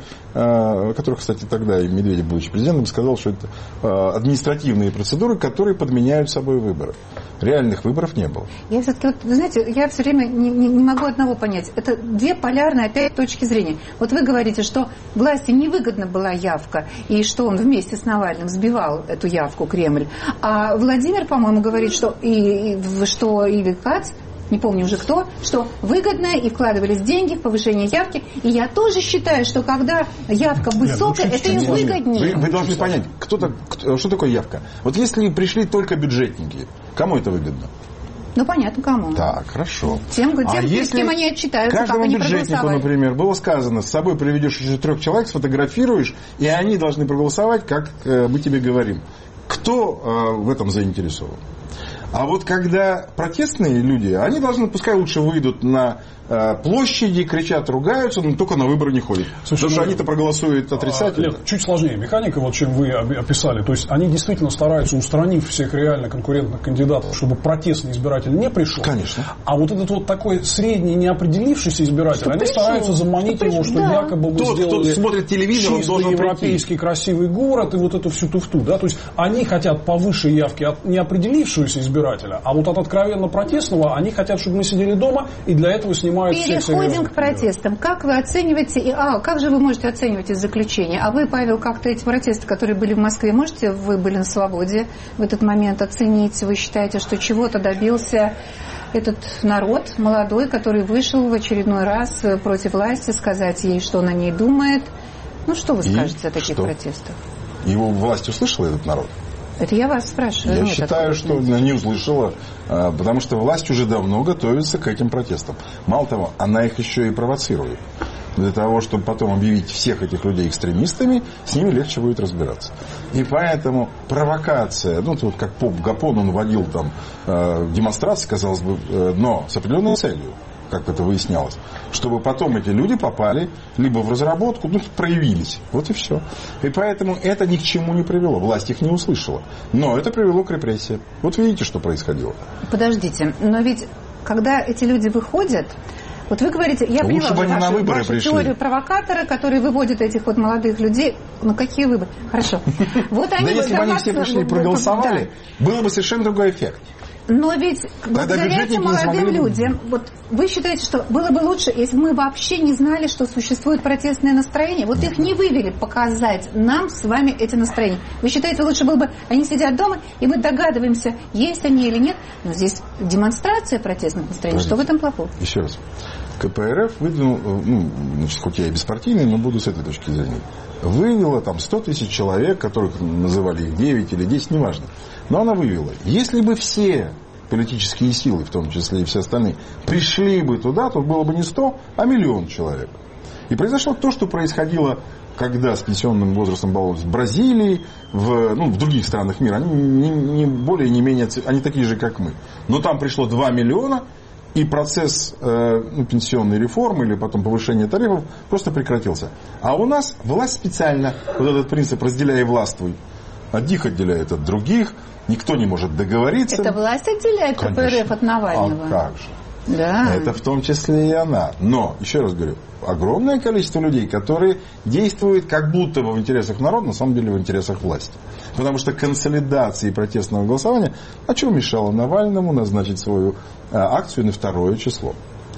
о которых, кстати, тогда и Медведев, будучи президентом, сказал, что это административные процедуры, которые подменяют собой выборы. Реальных выборов не было. Я все-таки, вот, знаете, я все время не, не, не могу одного понять. Это две полярные опять точки зрения. Вот вы говорите, что власти невыгодна была явка, и что он вместе с Навальным сбивал эту явку, Кремль. А Владимир, по-моему, говорит, что и, и, что Игорь Кац, не помню уже кто, что выгодно, и вкладывались деньги в повышение явки. И я тоже считаю, что когда явка высокая, Нет, ну, это и выгоднее. Вы, вы должны понять, кто-то, кто, что такое явка. Вот если пришли только бюджетники, кому это выгодно? Ну, понятно, кому. Так, хорошо. Тем, тем а с кем они отчитаются, как они проголосовали. Каждому бюджетнику, например, было сказано, с собой приведешь еще трех человек, сфотографируешь, и они должны проголосовать, как э, мы тебе говорим. Кто э, в этом заинтересован? А вот когда протестные люди, они должны, пускай лучше выйдут на э, площади, кричат, ругаются, но только на выборы не ходят. Слушай, потому ну, что они-то проголосуют отрицательно. Нет, чуть сложнее механика, вот чем вы описали. То есть они действительно стараются, устранив всех реально конкурентных кандидатов, чтобы протестный избиратель не пришел. Конечно. А вот этот вот такой средний неопределившийся избиратель, что они пришел, стараются заманить что его, пришел, что да. якобы мы Тот, сделали кто смотрит телевизор, чистый европейский прийти. Красивый город и вот эту всю туфту. Да? То есть они хотят повыше явки от неопределившегося избирателя, а вот от откровенно протестного они хотят, чтобы мы сидели дома, и для этого снимают всех серьезных. Переходим к протестам. Как вы оцениваете, и, а, как же вы можете оценивать из заключения? А вы, Павел, как-то эти протесты, которые были в Москве, можете, вы были на свободе в этот момент, оценить? Вы считаете, что чего-то добился этот народ молодой, который вышел в очередной раз против власти, сказать ей, что он о ней думает? Ну, что вы скажете и о таких что? протестах? Его власть услышала, этот народ? Это я вас спрашиваю. Я Нет, считаю, что она не услышала, потому что власть уже давно готовится к этим протестам. Мало того, она их еще и провоцирует. Для того, чтобы потом объявить всех этих людей экстремистами, с ними легче будет разбираться. И поэтому провокация, ну, вот как поп Гапон, он водил там э, демонстрации, казалось бы, э, но с определенной целью, как это выяснялось, чтобы потом эти люди попали либо в разработку, ну, проявились. Вот и все. И поэтому это ни к чему не привело. Власть их не услышала. Но это привело к репрессиям. Вот видите, что происходило. Подождите, но ведь когда эти люди выходят, вот вы говорите, я поняла вашу, вашу теорию провокатора, который выводит этих вот молодых людей. Ну, какие выборы? Хорошо. Вот они, да если бы они все пришли и проголосовали, было бы совершенно другой эффект. Но ведь благодаря этим молодым людям, вот вы считаете, что было бы лучше, если бы мы вообще не знали, что существует протестное настроение? Вот их не вывели показать нам с вами эти настроения. Вы считаете, лучше было бы, они сидят дома, и мы догадываемся, есть они или нет? Но здесь демонстрация протестных настроений. Подождите. Что в этом плохого? Еще раз. КПРФ выдвинул, ну, значит, хоть я и беспартийный, но буду с этой точки зрения, вывела там сто тысяч человек, которых называли их девять или десять, неважно. Но она вывела. Если бы все политические силы, в том числе и все остальные, пришли бы туда, то было бы не сто, а миллион человек. И произошло то, что происходило, когда с пенсионным возрастом баловались в Бразилии, в, ну, в других странах мира. Они не, не более, не менее, они такие же, как мы. Но там пришло два миллиона, и процесс э, ну, пенсионной реформы или потом повышения тарифов просто прекратился. А у нас власть специально, вот этот принцип «разделяй и властвуй», одних отделяет от других, никто не может договориться. Это власть отделяет КПРФ от Навального? А как же? Да. Это в том числе и она. Но, еще раз говорю, огромное количество людей, которые действуют как будто бы в интересах народа, на самом деле в интересах власти. Потому что консолидации протестного голосования, а что мешало Навальному назначить свою а, акцию на второе число?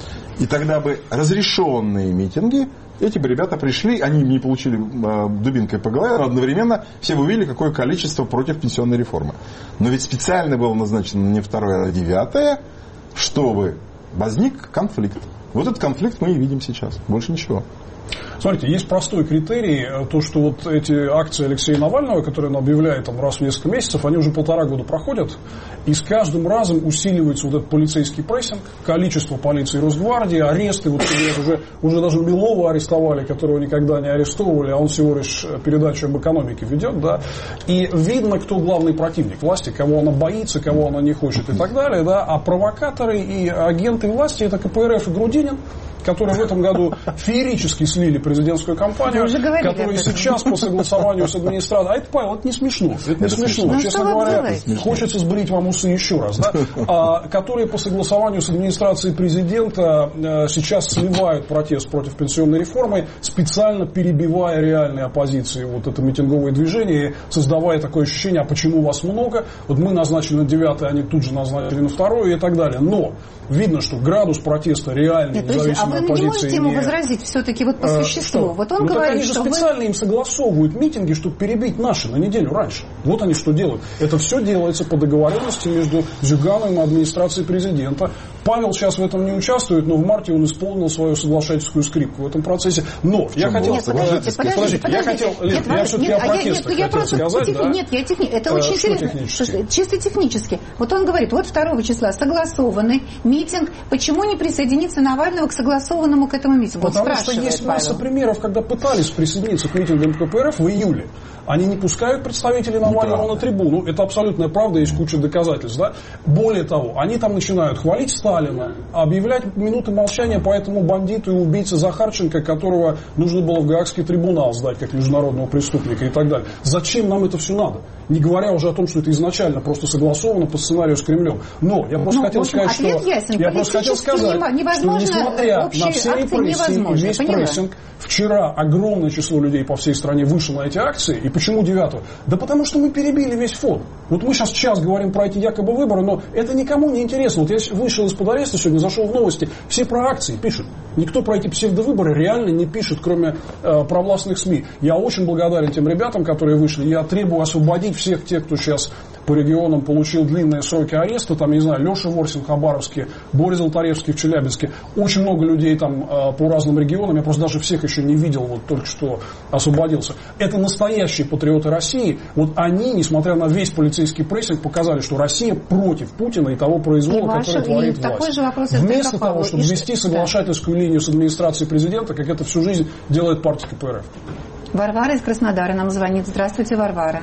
И тогда бы разрешенные митинги, эти бы ребята пришли, они не получили э, дубинкой по голове, но одновременно все бы увидели, какое количество против пенсионной реформы. Но ведь специально было назначено не второе, а девятое, чтобы возник конфликт. Вот этот конфликт мы и видим сейчас. Больше ничего. Смотрите, есть простой критерий, то, что вот эти акции Алексея Навального, которые он объявляет там раз в несколько месяцев, они уже полтора года проходят, и с каждым разом усиливается вот этот полицейский прессинг, количество полиции и Росгвардии, аресты, вот уже, уже даже Белова арестовали, которого никогда не арестовывали, а он всего лишь передачу об экономике ведет, да, и видно, кто главный противник власти, кого она боится, кого она не хочет и так далее, да, а провокаторы и агенты власти это ка пэ эр эф и Грудинин, которые в этом году феерически слили президентскую кампанию, которые сейчас по согласованию с администрацией... А это, Павел, это не смешно. Это не это смешно. смешно. Честно ну, говоря, хочется сбрить вам усы еще раз. Да? А, которые по согласованию с администрацией президента а, сейчас сливают протест против пенсионной реформы, специально перебивая реальные оппозиции. Вот это митинговое движение, создавая такое ощущение, а почему вас много? Вот мы назначили на девятое, они тут же назначили на второе и так далее. Но видно, что градус протеста реальный, независимо. А вы не можете ему возразить все-таки вот по существу? Что? Вот он ну, говорит, они же что специально вы... им согласовывают митинги, чтобы перебить наши на неделю раньше. Вот они что делают. Это все делается по договоренности между Зюгановым и администрацией президента. Павел сейчас в этом не участвует, но в марте он исполнил свою соглашательскую скрипку в этом процессе. Но я хотел... Нет, подождите, подождите, подождите. Я хотел... Нет, я все-таки о протестах я, я хотел просто сказать. Техни... Да? Нет, я техни... это а, очень интересно. Технически? Чисто технически. Вот он говорит, вот второго числа согласованный митинг. Почему не присоединиться Навального к согласованному к этому митингу? Потому что есть Павел. масса примеров, когда пытались присоединиться к митингам ка пэ эр эф в июле. Они не пускают представителей Навального на трибуну. Это абсолютная правда, есть куча доказательств. Да? Более того, они там начинают хвалить Сталина, объявлять минуты молчания по этому бандиту и убийце Захарченко, которого нужно было в Гаагский трибунал сдать как международного преступника и так далее. Зачем нам это все надо? Не говоря уже о том, что это изначально просто согласовано по сценарию с Кремлем. Но я просто ну, хотел сказать, что... Ясен. Я просто хотел сказать, что несмотря на все репрессии и весь поняла. прессинг, вчера огромное число людей по всей стране вышло на эти акции. И почему девятого? Да потому что мы перебили весь фон. Вот мы сейчас час говорим про эти якобы выборы, но это никому не интересно. Вот я вышел из-под ареста сегодня, зашел в новости, все про акции пишут. Никто про эти псевдовыборы реально не пишет, кроме э, провластных СМИ. Я очень благодарен тем ребятам, которые вышли. Я требую освободить всех тех, кто сейчас по регионам получил длинные сроки ареста. Там, я не знаю, Леша Ворсин в Хабаровске, Борис Золотаревский в Челябинске. Очень много людей там э, по разным регионам. Я просто даже всех еще не видел, вот только что освободился. Это настоящие патриоты России. Вот они, несмотря на весь полицейский прессинг, показали, что Россия против Путина и того произвола, и который творит власть. Вопрос, Вместо того, чтобы и вести что? соглашательскую да. линию с администрацией президента, как это всю жизнь делает партия ка пэ эр эф. Варвара из Краснодара нам звонит. Здравствуйте, Варвара.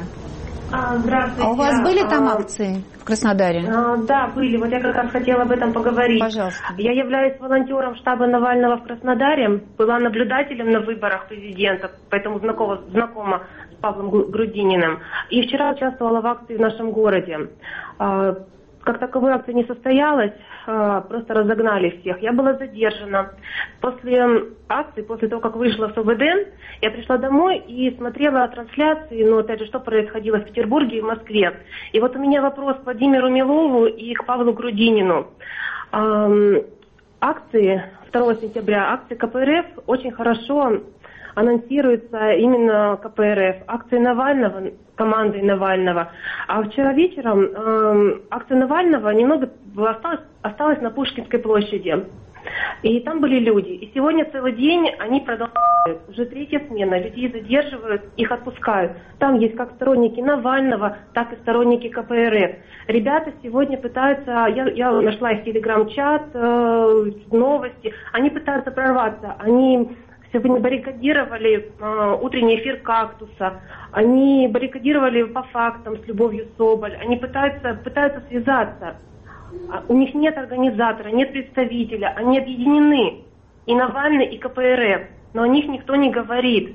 А, здравствуйте. А у вас были там акции в Краснодаре? А, да, были. Вот я как раз хотела об этом поговорить. Пожалуйста. Я являюсь волонтером штаба Навального в Краснодаре, была наблюдателем на выборах президента, поэтому знакома, знакома с Павлом Грудининым. И вчера участвовала в акции в нашем городе. А, как таковой акции не состоялась, просто разогнали всех. Я была задержана. После акции, после того, как вышла в эс вэ дэ, я пришла домой и смотрела трансляции, ну, опять же, что происходило в Петербурге и в Москве. И вот у меня вопрос к Владимиру Милову и к Павлу Грудинину. Акции второго сентября, акции ка пэ эр эф очень хорошо анонсируется именно ка пэ эр эф, акции Навального, командой Навального. А вчера вечером э, акция Навального немного осталась, осталась на Пушкинской площади. И там были люди. И сегодня целый день они продолжают. Уже третья смена. Людей задерживают, их отпускают. Там есть как сторонники Навального, так и сторонники ка пэ эр эф. Ребята сегодня пытаются, я, я нашла их телеграм-чат, э, новости, они пытаются прорваться. Они сегодня баррикадировали э, утренний эфир «Кактуса», они баррикадировали по фактам с Любовью Соболь, они пытаются, пытаются связаться. У них нет организатора, нет представителя, они объединены, и Навальный, и ка пэ эр эф, но о них никто не говорит.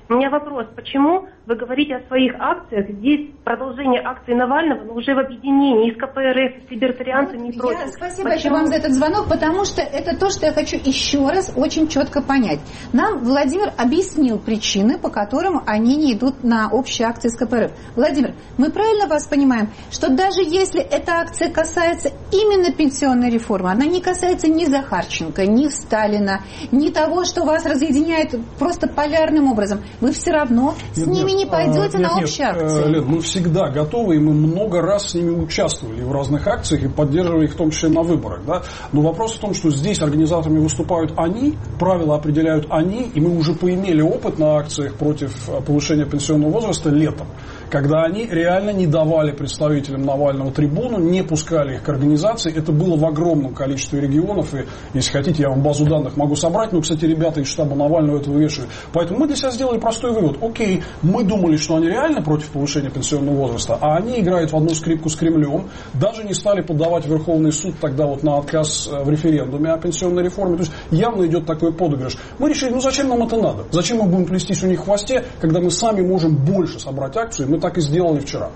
У меня вопрос, почему вы говорите о своих акциях, здесь продолжение акции Навального, но уже в объединении и с ка пэ эр эф, и с либертарианцами и прочим. Спасибо большое вам за этот звонок, потому что это то, что я хочу еще раз очень четко понять. Нам Владимир объяснил причины, по которым они не идут на общие акции с ка пэ эр эф. Владимир, мы правильно вас понимаем, что даже если эта акция касается именно пенсионной реформы, она не касается ни Захарченко, ни Сталина, ни того, что вас разъединяет просто полярным образом, вы все равно с нет, ними нет, не пойдете нет, на общие нет, акции. Лен, мы всегда готовы, и мы много раз с ними участвовали в разных акциях и поддерживали их в том числе на выборах. Да? Но вопрос в том, что здесь организаторами выступают они, правила определяют они, и мы уже поимели опыт на акциях против повышения пенсионного возраста летом, когда они реально не давали представителям Навального трибуну, не пускали их к организации. Это было в огромном количестве регионов, и если хотите, я вам базу данных могу собрать, но, кстати, ребята из штаба Навального это вывешивают. Поэтому мы для себя сделали простой вывод. Окей, мы думали, что они реально против повышения пенсионного возраста, а они играют в одну скрипку с Кремлем, даже не стали подавать в Верховный суд тогда вот на отказ в референдуме о пенсионной реформе. То есть явно идет такой подыгрыш. Мы решили, ну зачем нам это надо? Зачем мы будем плестись у них в хвосте, когда мы сами можем больше собрать акцию, и мы так и сделали вчера.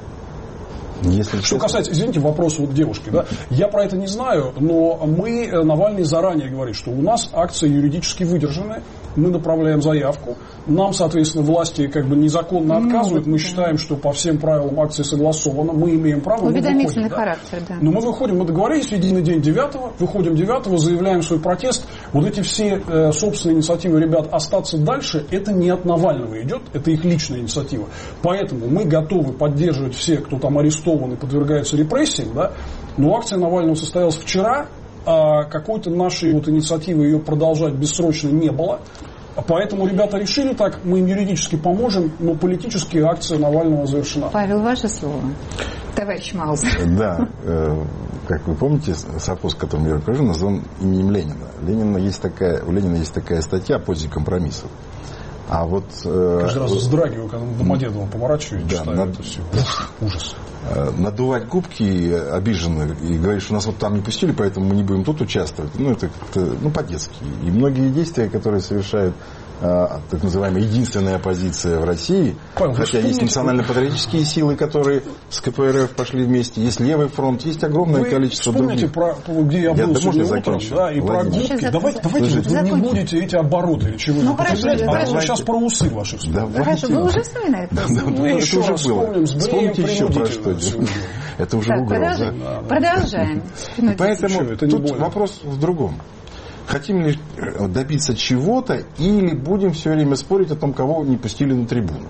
Если что касается, извините, вопроса вот девушки, да, я про это не знаю, но мы, Навальный заранее говорит, что у нас акции юридически выдержаны, мы направляем заявку, нам, соответственно, власти как бы незаконно отказывают, мы считаем, что по всем правилам акции согласовано, мы имеем право, мы выходим, да? характер, да. Но мы выходим, мы договорились в единый день девятого, выходим девятого, заявляем свой протест, вот эти все э, собственные инициативы ребят остаться дальше, это не от Навального идет, это их личная инициатива, поэтому мы готовы поддерживать всех, кто там арестован и подвергается репрессиям, да, но акция Навального состоялась вчера, а какой-то нашей вот инициативы ее продолжать бессрочно не было. Поэтому ребята решили так, мы им юридически поможем, но политически акция Навального завершена. Павел, ваше слово. Товарищ Маузер. Да, э, как вы помните, совхоз, которым я руковожу, назван именем Ленина. Ленина есть такая, у Ленина есть такая статья о пользе компромиссов. А вот, э, каждый раз вздрагиваю, когда на Домодедово поворачиваю, да, читаю над... это все. Ужас. Надувать губки обиженно и говорить, что нас вот там не пустили, поэтому мы не будем тут участвовать. Ну, это как-то, ну, по-детски. И многие действия, которые совершают так называемая единственная оппозиция в России, Павел, хотя есть национально-патриотические силы, которые с ка пэ эр эф пошли вместе, есть левый фронт, есть огромное вы количество других. Про, где я, я был сегодня утром, да, и про губки. Давайте, давайте вот вы не будете эти обороты или чего-то ну, употреблять, а вы сейчас про усы ваши вспомните. Хорошо, вы уже вспоминали? Ну, еще раз вспомним, с Бреем принудительно. Это уже угроза. Продолжаем. Поэтому тут вопрос в другом. Хотим ли добиться чего-то или будем все время спорить о том, кого не пустили на трибуну.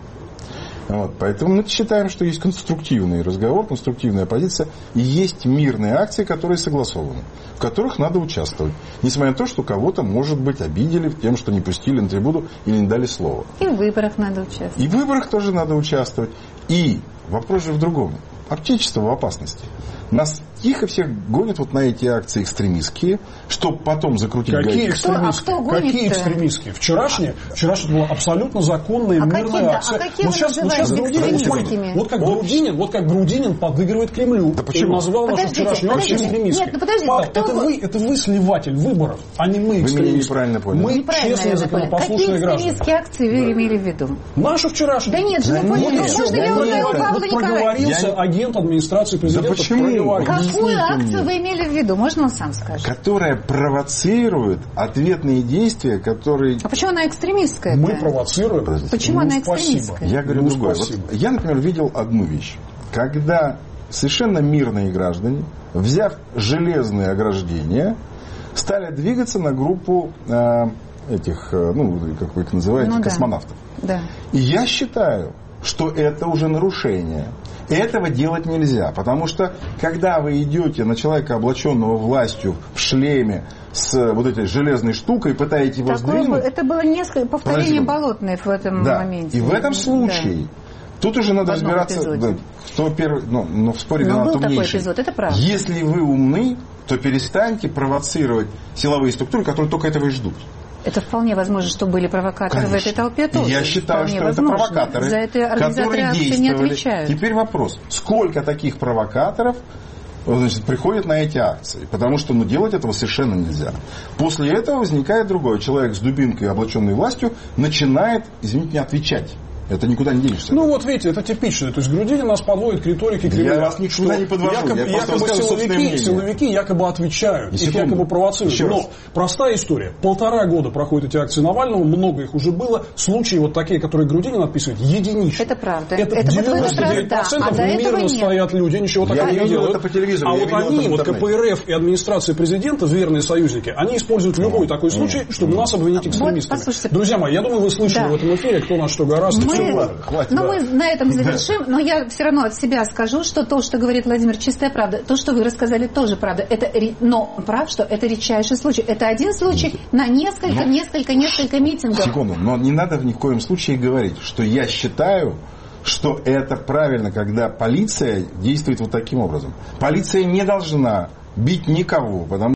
Вот, поэтому мы считаем, что есть конструктивный разговор, конструктивная позиция, и есть мирные акции, которые согласованы, в которых надо участвовать. Несмотря на то, что кого-то, может быть, обидели тем, что не пустили на трибуну или не дали слова. И в выборах надо участвовать. И в выборах тоже надо участвовать. И вопрос же в другом. Отечество в опасности. Нас тихо всех гонят вот на эти акции экстремистские, чтобы потом закрутить гайки. Какие экстремистские? А Какие экстремистские? Вчерашние, вчерашняя была абсолютно законная а мирная какие, акция. Да, а какие вот сейчас, вот сейчас Грудинин, вот как Грудинин, вот как Грудинин подыгрывает Кремлю. Да почему? Он назвал нашу вчерашнюю акцию экстремистской. Нет, ну подождите, Павел, кто... это, вы, это вы сливатель выборов, а не мы экстремисты. Вы меня неправильно поняли. Мы честные законопослушные граждане. Какие экстремистские акции вы имели в виду? Нашу вчерашнюю. Да нет же, вы поняли, можно я узнаю Павла Николаевича? Проговорился агент администрации президента. Какую акцию вы имели в виду? Можно он сам скажет? Которая провоцирует ответные действия, которые... А почему она экстремистская? Мы провоцируем. Почему ну, она экстремистская? Спасибо. Я говорю ну, другое. Вот я, например, видел одну вещь. Когда совершенно мирные граждане, взяв железные ограждения, стали двигаться на группу э, этих, э, ну, как вы их называете, ну, космонавтов. Да. И я считаю, что это уже нарушение. Этого делать нельзя, потому что когда вы идете на человека, облаченного властью в шлеме с вот этой железной штукой, пытаетесь его Такое сдвинуть... Это было несколько повторений Болотных в этом да. моменте. И в этом случае... Да. Тут уже надо разбираться, да, кто первый, ну, но в споре виноват умнейший. Такой эпизод, это правда. Если вы умны, то перестаньте провоцировать силовые структуры, которые только этого и ждут. Это вполне возможно, что были провокаторы Конечно. в этой толпе тоже. Я считаю, вполне что возможно. это провокаторы, За это организаторы акции не отвечают. Теперь вопрос, сколько таких провокаторов значит, приходят на эти акции, потому что ну, делать этого совершенно нельзя. После этого возникает другой человек с дубинкой, облаченный властью, начинает, извините меня, отвечать. Это никуда не денешься. Ну вот видите, это типично. То есть Грудинин нас подводит к риторике Кремля. Я вас никуда не подвожу. Якобы, я якобы силовики, силовики якобы отвечают, их якобы провоцируют. Но раз. Простая история. Полтора года проходят эти акции Навального, много их уже было. Случаи вот такие, которые Грудинин описывает, единичные. Это правда. Это, это девяносто девять процентов да. мирно стоят люди, ничего такого не делают. Это по телевизору. А вот они, вот КПРФ и администрация президента, верные союзники, они используют любой такой случай, чтобы нас обвинить экстремистами. Друзья мои, я думаю, вы слышали в этом эфире, кто на что гораздо. Хватит. Но да. мы на этом завершим. Но я все равно от себя скажу, что то, что говорит Владимир, чистая правда. То, что вы рассказали, тоже правда. Это, но прав, что это редчайший случай. Это один случай на несколько, но, несколько, несколько митингов. Секунду, но не надо в ни в коем случае говорить, что я считаю, что это правильно, когда полиция действует вот таким образом. Полиция не должна бить никого, потому